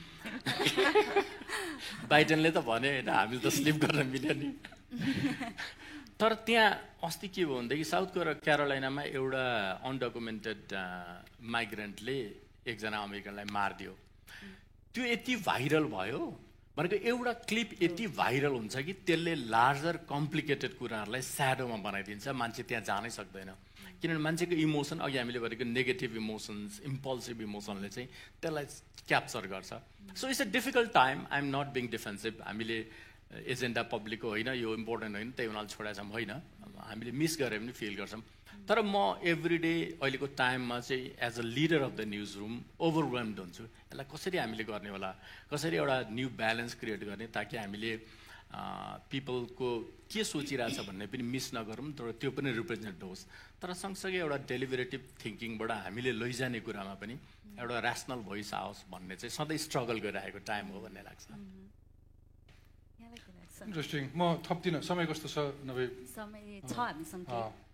बाइडेनले त भने होइन हामीले त स्लिप गर्न मिल्यो नि। तर त्यहाँ अस्ति के भयो भनेदेखि साउथ क्यारोलाइनामा एउटा अनडकुमेन्टेड माइग्रेन्टले एकजना अमेरिकनलाई मारिदियो। त्यो यति भाइरल भयो, भनेको एउटा क्लिप यति भाइरल हुन्छ कि त्यसले लार्जर कम्प्लिकेटेड कुराहरूलाई स्याडोमा बनाइदिन्छ, मान्छे त्यहाँ जानै सक्दैन। किनभने मान्छेको इमोसन, अघि हामीले भनेको नेगेटिभ इमोसन्स, इम्पल्सिभ इमोसनले चाहिँ त्यसलाई क्याप्चर गर्छ। So it's a difficult time, I am not being defensive. हामीले एजेन्डा पब्लिकको होइन, यो इम्पोर्टेन्ट होइन, त्यही हुनाले छोडाछौँ होइन, हामीले मिस गरेर पनि फिल गर्छौँ। तर म एभ्री डे अहिलेको टाइममा चाहिँ as a leader of the news room overwhelmed हुन्छु। यसलाई कसरी हामीले गर्ने होला, कसरी एउटा न्यू ब्यालेन्स क्रिएट गर्ने ताकि हामीले पिपलको के सोचिरहेछ भन्ने पनि मिस नगरौँ, तर त्यो पनि रिप्रेजेन्ट होस्। तर सँगसँगै एउटा डेलिभरेटिभ थिङ्किङबाट हामीले लैजाने कुरामा पनि एउटा ऱ्यासनल भोइस आओस् भन्ने चाहिँ सधैँ स्ट्रगल गरिरहेको टाइम हो भन्ने लाग्छ। इन्ट्रेस्टिङ। म थप्दिनँ, समय कस्तो छ? नभए समय छ हामीसँग।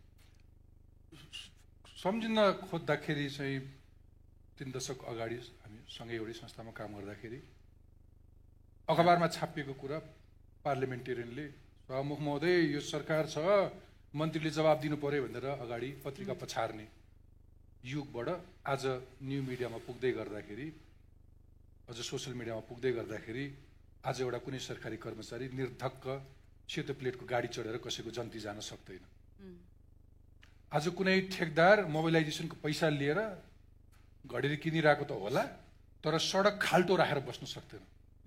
सम्झिन खोज्दाखेरि चाहिँ 3 दशक अगाडि हामी सँगै एउटै संस्थामा काम गर्दाखेरि अखबारमा छापिएको कुरा पार्लिमेन्टेरियनले सभामुख महोदय यो सरकार छ, मन्त्रीले जवाब दिनु पर्यो भनेर अगाडि पत्रिका पछार्ने युगबाट आज न्यू मिडियामा पुग्दै गर्दाखेरि, अझ सोसियल मिडियामा पुग्दै गर्दाखेरि आज एउटा कुनै सरकारी कर्मचारी निर्धक्क सेतो प्लेटको गाडी चढेर कसैको जन्ती जान सक्दैन। आज कुनै ठेकदार मोबिलाइजेसनको पैसा लिएर घडेरी किनिरहेको त होला, तर सडक खाल्टो राखेर बस्न सक्दैन।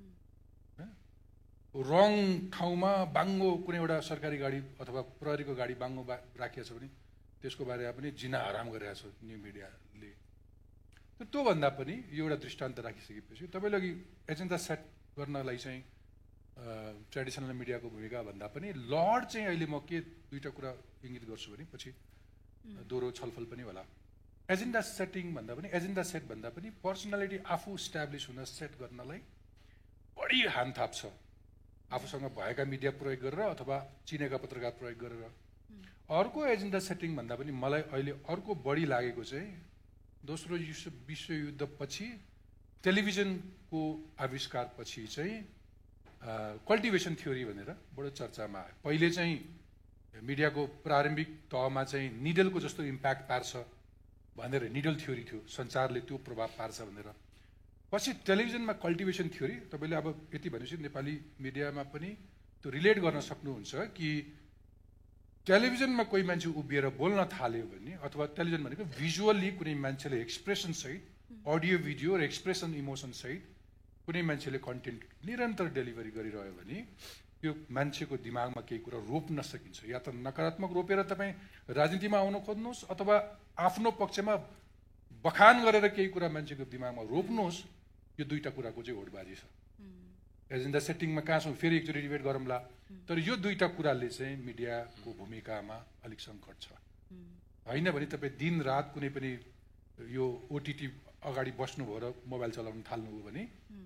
रङ ठाउँमा बाङ्गो कुनै एउटा सरकारी गाडी अथवा प्रहरीको गाडी बाङ्गो राखिएको छ भने त्यसको बारेमा पनि जिना हराम गरिरहेको छ न्यू मिडियाले। त्योभन्दा पनि यो एउटा दृष्टान्त राखिसकेपछि तपाईँले अघि एजेन्डा सेट गर्नलाई चाहिँ ट्रेडिसनल मिडियाको भूमिका भन्दा पनि लड चाहिँ अहिले म के दुईवटा कुरा इङ्गित गर्छु भने पछि दोहोरो छलफल पनि होला। एजेन्डा सेटिङ भन्दा पनि एजेन्डा सेट भन्दा पनि पर्सनालिटी आफू इस्टाब्लिस हुन सेट गर्नलाई बढी हान थाप्छ आफूसँग भएका मिडिया प्रयोग गरेर अथवा चिनेका पत्रकार प्रयोग गरेर। अर्को एजेन्डा सेटिङ भन्दा पनि मलाई अहिले अर्को बढी लागेको चाहिँ दोस्रो विश्वयुद्धपछि टेलिभिजनको आविष्कारपछि चाहिँ कल्टिभेसन थ्योरी भनेर बडो चर्चामा आयो। पहिले चाहिँ मिडियाको प्रारम्भिक तहमा चाहिँ निडलको जस्तो इम्प्याक्ट पार्छ भनेर निडल थ्योरी थियो, सञ्चारले त्यो प्रभाव पार्छ भनेर। पछि टेलिभिजनमा कल्टिभेसन थ्योरी, तपाईँले अब यति भनेपछि नेपाली मिडियामा पनि त्यो रिलेट गर्न सक्नुहुन्छ कि टेलिभिजनमा कोही मान्छे उभिएर बोल्न थाल्यो भने अथवा टेलिभिजन भनेको भिजुअल्ली कुनै मान्छेले एक्सप्रेसन सहित अडियो भिडियो र एक्सप्रेसन इमोसन सहित कुनै मान्छेले कन्टेन्ट निरन्तर डेलिभरी गरिरह्यो भने त्यो मान्छेको दिमागमा केही कुरा रोप्न सकिन्छ। या त नकारात्मक रोपेर तपाईँ राजनीतिमा आउन खोज्नुहोस् अथवा आफ्नो पक्षमा बखान गरेर केही कुरा मान्छेको दिमागमा रोप्नुहोस्। यो दुईटा कुराको चाहिँ होडबाजी छ। एजेन्डा सेटिङमा कहाँ छौँ फेरि एकचोटि डिबेट गरौँला। तर यो दुईटा कुराले चाहिँ मिडियाको भूमिकामा अलिक सङ्कट छ। होइन भने तपाईँ दिन रात कुनै पनि यो ओटिटी अगाडि बस्नुभयो र मोबाइल चलाउन थाल्नुभयो भने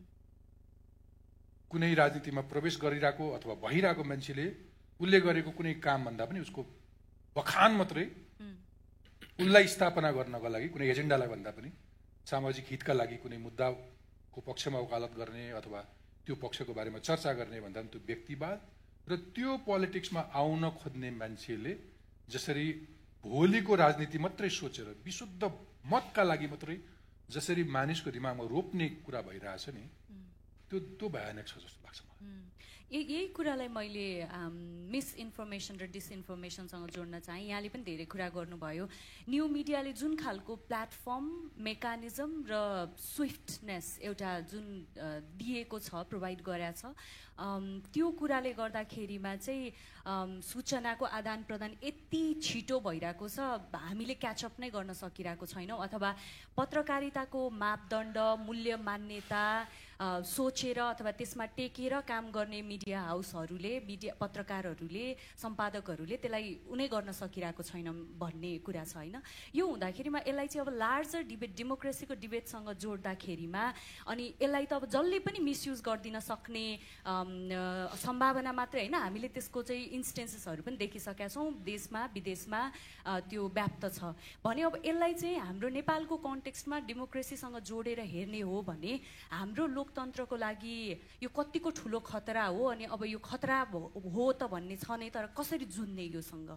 कुनै राजनीतिमा प्रवेश गरिरहेको अथवा भइरहेको मान्छेले उसले गरेको कुनै काम भन्दा पनि उसको बखान मात्रै उनलाई स्थापना गर्नको लागि कुनै एजेन्डालाई भन्दा पनि सामाजिक हितका लागि कुनै मुद्दाको पक्षमा वकालत गर्ने अथवा त्यो पक्षको बारेमा चर्चा गर्ने भन्दा पनि त्यो व्यक्तिवाद र त्यो पोलिटिक्समा आउन खोज्ने मान्छेले जसरी भोलिको राजनीति मात्रै सोचेर विशुद्ध मतका लागि मात्रै जसरी मानिसको दिमागमा रोप्ने कुरा भइरहेछ नि त्यो भयानक छ जस्तो लाग्छ मलाई। यही कुरालाई मैले मिसइन्फर्मेसन र डिसइन्फर्मेसनसँग जोड्न चाहेँ। यहाँले पनि धेरै कुरा गर्नुभयो। न्यू मिडियाले जुन खालको प्लेटफर्म मेकानिजम र स्विफ्टनेस एउटा जुन दिएको छ, प्रोभाइड गरेको छ, त्यो कुराले गर्दाखेरिमा चाहिँ सूचनाको आदान प्रदान यति छिटो भइरहेको छ, हामीले क्याचअप नै गर्न सकिरहेको छैनौँ। अथवा पत्रकारिताको मापदण्ड, मूल्य मान्यता सोचेर अथवा त्यसमा टेकेर काम गर्ने मिडिया हाउसहरूले, मिडिया पत्रकारहरूले, सम्पादकहरूले त्यसलाई उनी गर्न सकिरहेको छैनौँ भन्ने कुरा छ होइन। यो हुँदाखेरिमा यसलाई चाहिँ अब लार्जर डिबेट, डेमोक्रेसीको डिबेटसँग जोड्दाखेरिमा अनि यसलाई त अब जसले पनि मिसयुज गरिदिन सक्ने सम्भावना मात्रै होइन, हामीले त्यसको चाहिँ इन्स्टेन्सेसहरू पनि देखिसकेका छौँ देशमा विदेशमा, त्यो व्याप्त छ भने अब यसलाई चाहिँ हाम्रो नेपालको कन्टेक्स्टमा डेमोक्रेसीसँग जोडेर हेर्ने हो भने हाम्रो लोकतन्त्रको लागि यो कतिको ठुलो खतरा हो अनि अब यो खतरा हो त भन्ने छ नै, तर कसरी जुझ्ने योसँग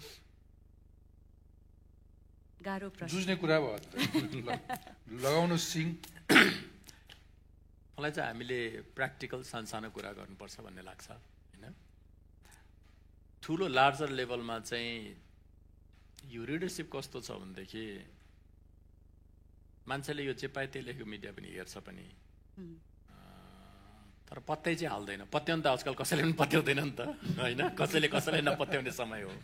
गाह्रो प्रश्न। जुझ्ने कुरा भयो लगाउनु सिङ। मलाई चाहिँ हामीले प्र्याक्टिकल सानो कुरा गर्नुपर्छ भन्ने लाग्छ होइन। ठुलो लार्जर लेभलमा चाहिँ यो रिडरसिप कस्तो छ भनेदेखि मान्छेले यो जे पाए त्यही लेखेको मिडिया पनि हेर्छ पनि, तर पत्तै चाहिँ हाल्दैन। पत्याउनु त आजकल कसैले पनि पत्याउँदैन नि त होइन, कसैले कसैलाई नपत्याउने समय हो।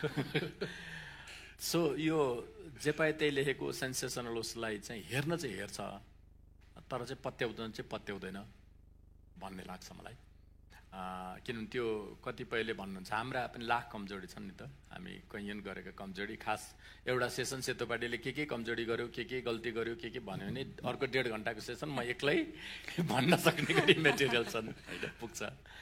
सो यो जे पाए त्यही लेखेको सेन्सेसनल उसलाई चाहिँ हेर्न चाहिँ हेर्छ, तर चाहिँ पत्याउँदैन भन्ने लाग्छ मलाई। किनभने त्यो कतिपयले भन्नुहुन्छ हाम्रा पनि लाख कमजोरी छन् नि त, हामी कैयन गरेका कमजोरी। खास एउटा सेसन सेतो पार्टीले के कमजोरी गर्यो, के गल्ती गर्यो, के भन्यो भने अर्को 1.5 घन्टाको सेसन म एक्लै भन्न सक्ने गरी मेटेरियल छन् होइन, पुग्छ।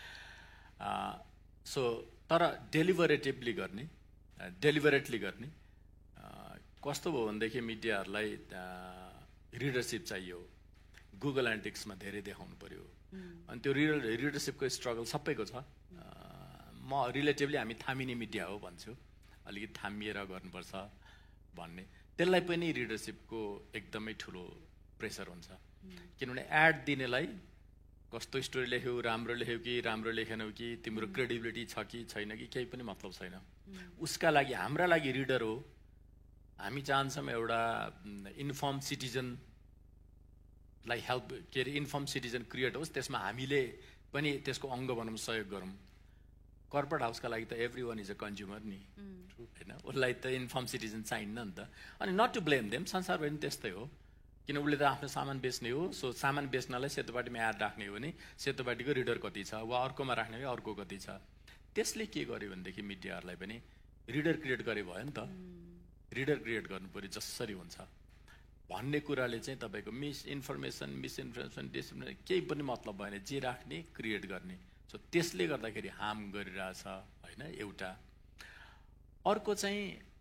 सो तर डेलिभरेटली गर्ने कस्तो भयो भनेदेखि मिडियाहरूलाई रिडरसिप चाहियो, गुगल एनालिटिक्समा धेरै देखाउनु पर्यो। अनि त्यो रिडरसिपको स्ट्रगल सबैको छ। म रिलेटिभली हामी थामिने मिडिया हो भन्छु, अलिकति थामिएर गर्नुपर्छ भन्ने। त्यसलाई पनि रिडरसिपको एकदमै ठुलो प्रेसर हुन्छ। किनभने एड दिनेलाई कस्तो स्टोरी लेख्यौ, राम्रो लेख्यौ कि राम्रो लेखेनौ कि, तिम्रो क्रेडिबिलिटी छ कि छैन कि केही पनि मतलब छैन। उसका लागि हाम्रा लागि रिडर हो, हामी चाहन्छौँ एउटा इन्फर्म सिटिजनलाई हेल्प के अरे इन्फर्म सिटिजन क्रिएट होस्, त्यसमा हामीले पनि त्यसको अङ्ग बनौँ, सहयोग गरौँ। कर्पोरेट हाउसका लागि त everyone is a consumer नि होइन, उसलाई त इन्फर्म सिटिजन चाहिन्न नि त। अनि नट टु ब्लेम देम, संसारभरि पनि त्यस्तै हो। किन उसले त आफ्नो सामान बेच्ने हो, सो सामान बेच्नलाई सेतोपाटीमा एड राख्ने हो भने सेतोपाटीको रिडर कति छ, वा अर्कोमा राख्ने हो अर्को कति छ। त्यसले के गर्यो भनेदेखि मिडियाहरूलाई पनि रिडर क्रिएट गरे भयो नि त। रिडर क्रिएट गर्नु पऱ्यो जसरी हुन्छ। भन्ने कुराले चाहिँ तपाईँको मिसइन्फर्मेसन डिसइन्फर्मेसन केही पनि मतलब भएन, जे राख्ने क्रिएट गर्ने। सो त्यसले गर्दाखेरि हार्म गरिरहेछ होइन एउटा। अर्को चाहिँ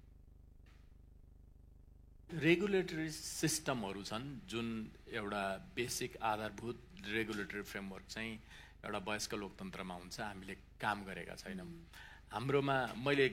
रेगुलेटरी सिस्टमहरू छन् जुन एउटा बेसिक आधारभूत रेगुलेटरी फ्रेमवर्क चाहिँ एउटा वयस्क लोकतन्त्रमा हुन्छ, हामीले काम गरेका छैनौँ। हाम्रोमा मैले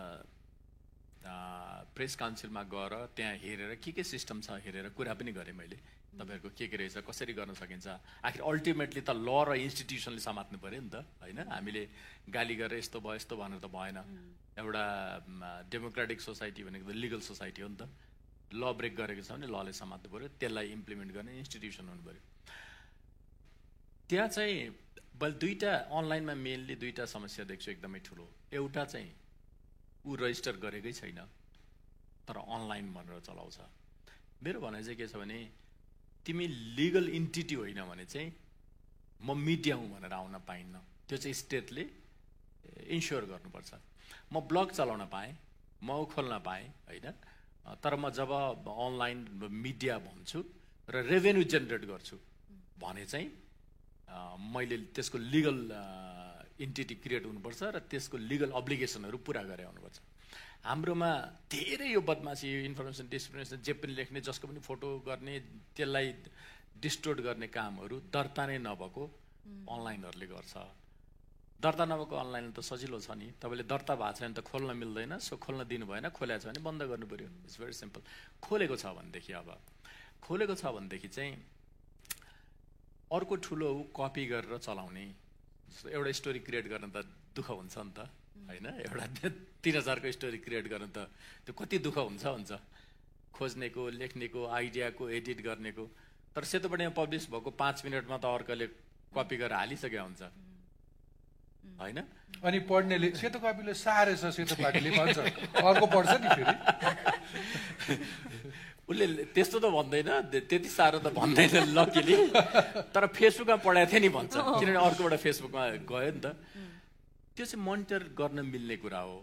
प्रेस काउन्सिलमा गएर त्यहाँ हेरेर के सिस्टम छ हेरेर कुरा पनि गरेँ मैले, तपाईँहरूको के रहेछ, कसरी गर्न सकिन्छ। आखिर अल्टिमेटली त ल र इन्स्टिट्युसनले समात्नु पऱ्यो नि त होइन। हामीले गाली गरेर यस्तो भयो यस्तो भनेर त भएन। एउटा डेमोक्रेटिक सोसाइटी भनेको त लिगल सोसाइटी हो नि त। ल ब्रेक गरेको छ भने लले समात्नु पऱ्यो, त्यसलाई इम्प्लिमेन्ट गर्ने इन्स्टिट्युसन हुनु पऱ्यो। त्यहाँ चाहिँ बल दुईवटा अनलाइनमा मेनली दुईवटा समस्या देख्छु एकदमै ठुलो। एउटा चाहिँ ऊ रजिस्टर गरेकै छैन तर अनलाइन भनेर चलाउँछ। मेरो भनाइ चाहिँ के छ भने तिमी लिगल इन्टिटी होइन भने चाहिँ म मिडिया हुँ भनेर आउन पाइन्न, त्यो चाहिँ स्टेटले इन्स्योर गर्नुपर्छ। म ब्लग चलाउन पाएँ, म खोल्न पाएँ होइन, तर म जब अनलाइन मिडिया भन्छु र रेभेन्यू जेनेरेट गर्छु भने चाहिँ मैले त्यसको लिगल इन्टिटी क्रिएट हुनुपर्छ र त्यसको लिगल अब्लिगेसनहरू पुरा गरे हुनुपर्छ। हाम्रोमा धेरै यो बदमासी, यो इन्फर्मेसन डिसइन्फर्मेसन जे पनि लेख्ने, जसको पनि फोटो गर्ने, त्यसलाई डिस्टोर्ट गर्ने कामहरू दर्ता नै नभएको अनलाइनहरूले गर्छ। दर्ता नभएको अनलाइन त सजिलो छ नि, तपाईँले दर्ता भएको छ भने त खोल्न मिल्दैन, सो खोल्न दिनु भएन, खोलेको छ भने बन्द गर्नु पऱ्यो। It's very simple. खोलेको छ भनेदेखि चाहिँ अर्को ठुलो कपी गरेर चलाउने। एउटा स्टोरी क्रिएट गर्न त दुःख हुन्छ नि त होइन, एउटा 3000 को स्टोरी क्रिएट गर्न त त्यो कति दुःख हुन्छ खोज्नेको, लेख्नेको, आइडियाको, एडिट गर्नेको। तर सेतोपाटीमा पब्लिस भएको 5 मिनटमा त अर्कोले कपी गरेर हालिसकेको हुन्छ होइन। अनि पढ्नेले सेतो कपीले सारेछ, सेतोपाटीले भन्छ अर्को पढ्छ नि फेरि। उसले त्यस्तो त भन्दैन, त्यति साह्रो त भन्दैन लकीली, तर फेसबुकमा पढाएको थिएँ नि भन्छ, किनभने अर्कोबाट फेसबुकमा गयो नि त। त्यो चाहिँ मोनिटर गर्न मिल्ने कुरा हो।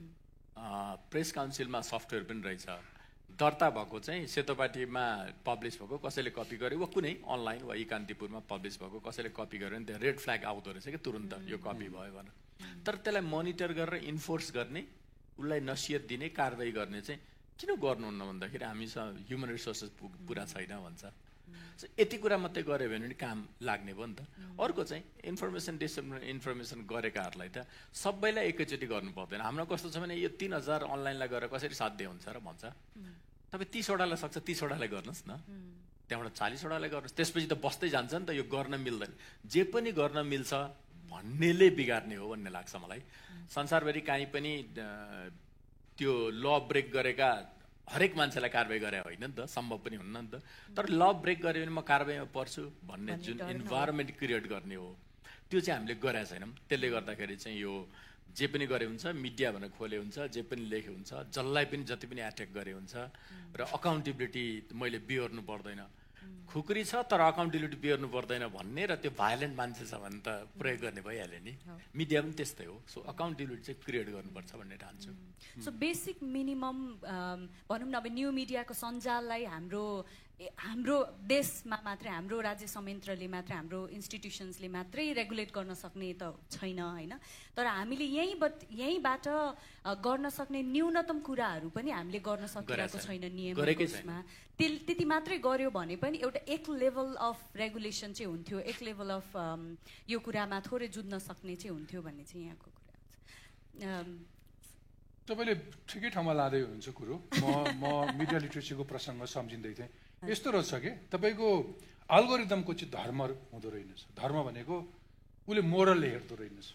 प्रेस काउन्सिलमा सफ्टवेयर पनि रहेछ। दर्ता भएको चाहिँ सेतोपाटीमा पब्लिस भएको कसैले कपी गर्यो, वा कुनै अनलाइन वा कान्तिपुरमा पब्लिस भएको कसैले कपी गर्यो भने त्यहाँ रेड फ्ल्याग आउँदो रहेछ कि तुरन्त यो कपी भयो भनेर। तर त्यसलाई मोनिटर गरेर इन्फोर्स गर्ने, उसलाई नसिहत दिने, कारवाही गर्ने चाहिँ किन गर्नुहुन्न भन्दाखेरि हामीसँग ह्युमन रिसोर्सेस पुरा छैन भन्छ। यति कुरा मात्रै गऱ्यो भने पनि काम लाग्ने भयो नि त। अर्को चाहिँ इन्फर्मेसन गरेकाहरूलाई त सबैलाई एकैचोटि गर्नु पर्दैन। हाम्रो कस्तो छ भने यो 3000 अनलाइनलाई गरेर कसरी साध्य हुन्छ र भन्छ। तपाईँ 30 वटालाई सक्छ 30 वटालाई गर्नुहोस् न, त्यहाँबाट 40 वटालाई गर्नुहोस्, त्यसपछि त बस्दै जान्छ नि त। यो गर्न मिल्दैन, जे पनि गर्न मिल्छ भन्नेले बिगार्ने हो भन्ने लाग्छ मलाई। संसारभरि काहीँ पनि त्यो ल ब्रेक गरेका हरेक मान्छेलाई कारवाही गरे होइन नि त, सम्भव पनि हुन्न नि त। तर ल ब्रेक गऱ्यो भने म कारवाहीमा पर्छु भन्ने जुन इन्भाइरोमेन्ट क्रिएट गर्ने हो, त्यो चाहिँ हामीले गरेका छैनौँ। त्यसले गर्दाखेरि चाहिँ यो जे पनि गरे हुन्छ, मिडिया भनेर खोले हुन्छ, जे पनि लेखे हुन्छ, जसलाई पनि जति पनि एट्याक गरे हुन्छ, र अकाउन्टेबिलिटी मैले बिहोर्नु पर्दैन। खुकुरी छ तर अकाउन्टेबिलिटी बिहोर्नु पर्दैन भन्ने र त्यो भाइलेन्ट मान्छे छ भने त प्रयोग गर्ने भइहाल्यो नि। मिडिया पनि त्यस्तै हो। सो अकाउन्टेबिलिटी चाहिँ क्रिएट गर्नुपर्छ भन्ने ठान्छु। सो बेसिक मिनिमम भनौँ न, अब न्यू मिडियाको सञ्जाललाई हाम्रो देशमा मात्रै, हाम्रो राज्य संयन्त्रले मात्रै, हाम्रो इन्स्टिट्युसन्सले मात्रै रेगुलेट गर्न सक्ने त छैन होइन। तर हामीले यहीँबाट गर्न सक्ने न्यूनतम कुराहरू पनि हामीले गर्न सकिरहेको छैन नियममा। त्यति मात्रै गर्यो भने पनि एउटा एक लेभल अफ रेगुलेसन चाहिँ हुन्थ्यो, एक लेभल अफ यो कुरामा थोरै जुझ्न सक्ने चाहिँ हुन्थ्यो भन्ने चाहिँ यहाँको कुरा हो। तपाईँले ठिकै ठाउँमा लाँदै हुनुहुन्छ कुरो। म मिडिया लिट्रेसीको प्रसङ्ग सम्झिँदै थिएँ। यस्तो रहेछ कि तपाईँको अल्गोरिदमको चाहिँ धर्म हुँदो रहेनछ। धर्म भनेको उसले मोरलले हेर्दो रहेनछ,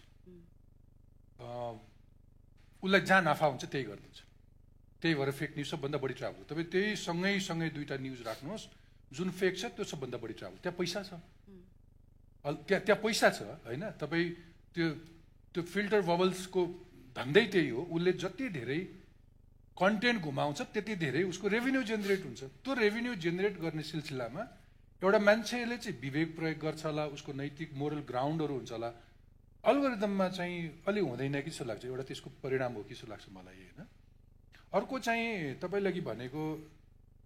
उसलाई जहाँ नाफा हुन्छ त्यही गर्दछ। त्यही भएर फेक न्युज सबभन्दा बढी ट्राभल। तपाईँ त्यही सँगै दुईवटा न्युज राख्नुहोस्, जुन फेक छ त्यो सबभन्दा बढी ट्राभल। त्यहाँ पैसा छ, त्यहाँ पैसा छ होइन। तपाईँ त्यो फिल्टर बबल्सको धन्दै त्यही हो। उसले जति धेरै कन्टेन्ट घुमाउँछ त्यति धेरै उसको रेभेन्यू जेनेरेट हुन्छ। त्यो रेभेन्यू जेनेरेट गर्ने सिलसिलामा एउटा मान्छेले चाहिँ विवेक प्रयोग गर्छ होला, उसको नैतिक मोरल ग्राउन्डहरू हुन्छ होला। अल्गोरिदममा चाहिँ अलि हुँदैन कि जस्तो लाग्छ, एउटा त्यसको परिणाम हो कि जस्तो लाग्छ मलाई होइन। अर्को चाहिँ तपाईँ लागि भनेको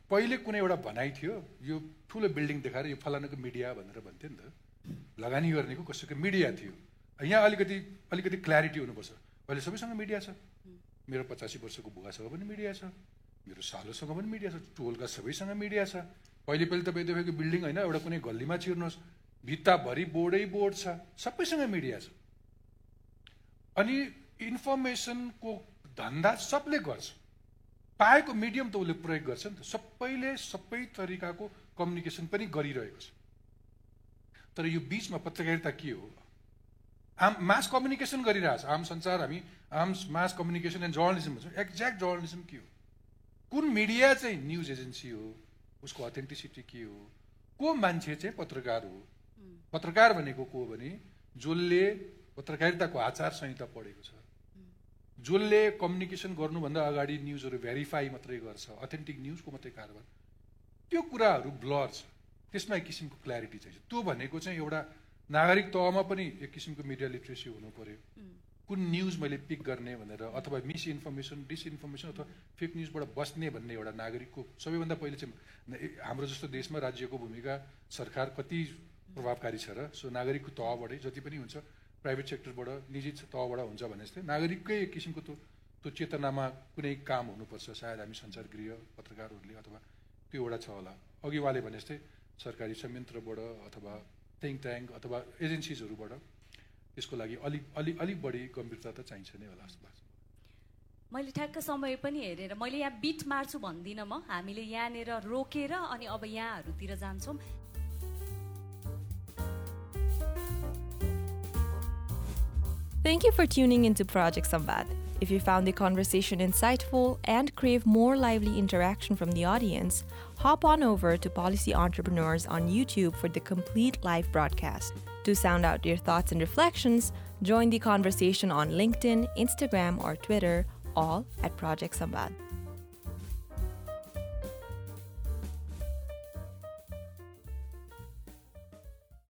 पहिले कुनै एउटा भनाइ थियो यो ठुलो बिल्डिङ देखाएर यो फलानाको मिडिया भनेर भन्थ्यो नि त लगानी गर्नेको कसैको मिडिया थियो यहाँ अलिकति क्ल्यारिटी हुनुपर्छ अहिले सबैसँग मिडिया छ मेरो 85 वर्षको बुवासँग पनि मिडिया छ मेरो सालोसँग पनि मिडिया छ टोलका सबैसँग मिडिया छ पहिले तपाईँ देखेको बिल्डिङ होइन एउटा कुनै गल्लीमा छिर्नुहोस् भित्ताभरि बोर्ड छ सबैसँग मिडिया छ अनि इन्फर्मेसनको धन्दा सबले गर्छ पाएको मिडियम त उसले प्रयोग गर्छ नि त सबैले सबै तरिकाको कम्युनिकेसन पनि गरिरहेको छ तर यो बीचमा पत्रकारिता के हो मास कम्युनिकेसन गरिरहेछ आम सञ्चार हामी मास कम्युनिकेसन एन्ड जर्नलिजम भन्छौँ एक्ज्याक्ट जर्नलिजम के हो कुन मिडिया चाहिँ न्युज एजेन्सी हो उसको अथेन्टिसिटी के हो को मान्छे चाहिँ पत्रकार हो पत्रकार भनेको को भने जसले पत्रकारिताको आचार संहिता पढेको छ जसले कम्युनिकेसन गर्नुभन्दा अगाडि न्युजहरू भेरिफाई मात्रै गर्छ अथेन्टिक न्युजको मात्रै कारोबार त्यो कुराहरू ब्लर छ त्यसमा एक किसिमको क्ल्यारिटी चाहिन्छ त्यो भनेको चाहिँ एउटा नागरिक तहमा पनि एक किसिमको मिडिया लिट्रेसी हुनु पर्यो कुन न्युज मैले पिक गर्ने भनेर अथवा मिसइन्फर्मेसन डिसइन्फर्मेसन अथवा फेक न्युजबाट बस्ने भन्ने एउटा नागरिकको सबैभन्दा पहिले चाहिँ हाम्रो जस्तो देशमा राज्यको भूमिका सरकार कति प्रभावकारी छ र सो नागरिकको तहबाटै जति पनि हुन्छ प्राइभेट सेक्टरबाट निजी तहबाट हुन्छ भने जस्तै नागरिककै एक किसिमको त्यो चेतनामा कुनै काम हुनुपर्छ सायद हामी सञ्चारगृह पत्रकारहरूले अथवा त्यो एउटा छ होला अघि उहाँले भने जस्तै सरकारी संयन्त्रबाट अथवा थिङ्क ट्याङ्क अथवा एजेन्सिजहरूबाट त्यसको लागि अलिक बढी गम्भीरता त चाहिन्छ नै होला जस्तो लाग्छ मैले ठ्याक्क समय पनि हेरेर मैले यहाँ बिट मार्छु भन्दिनँ म हामीले यहाँनिर रोकेर अनि अब यहाँहरूतिर जान्छौँ Thank you for tuning into Project Samvad. If you found the conversation insightful and crave more lively interaction from the audience, hop on over to Policy Entrepreneurs on YouTube for the complete live broadcast. To sound out your thoughts and reflections, join the conversation on LinkedIn, Instagram, or Twitter, all at Project Samvad.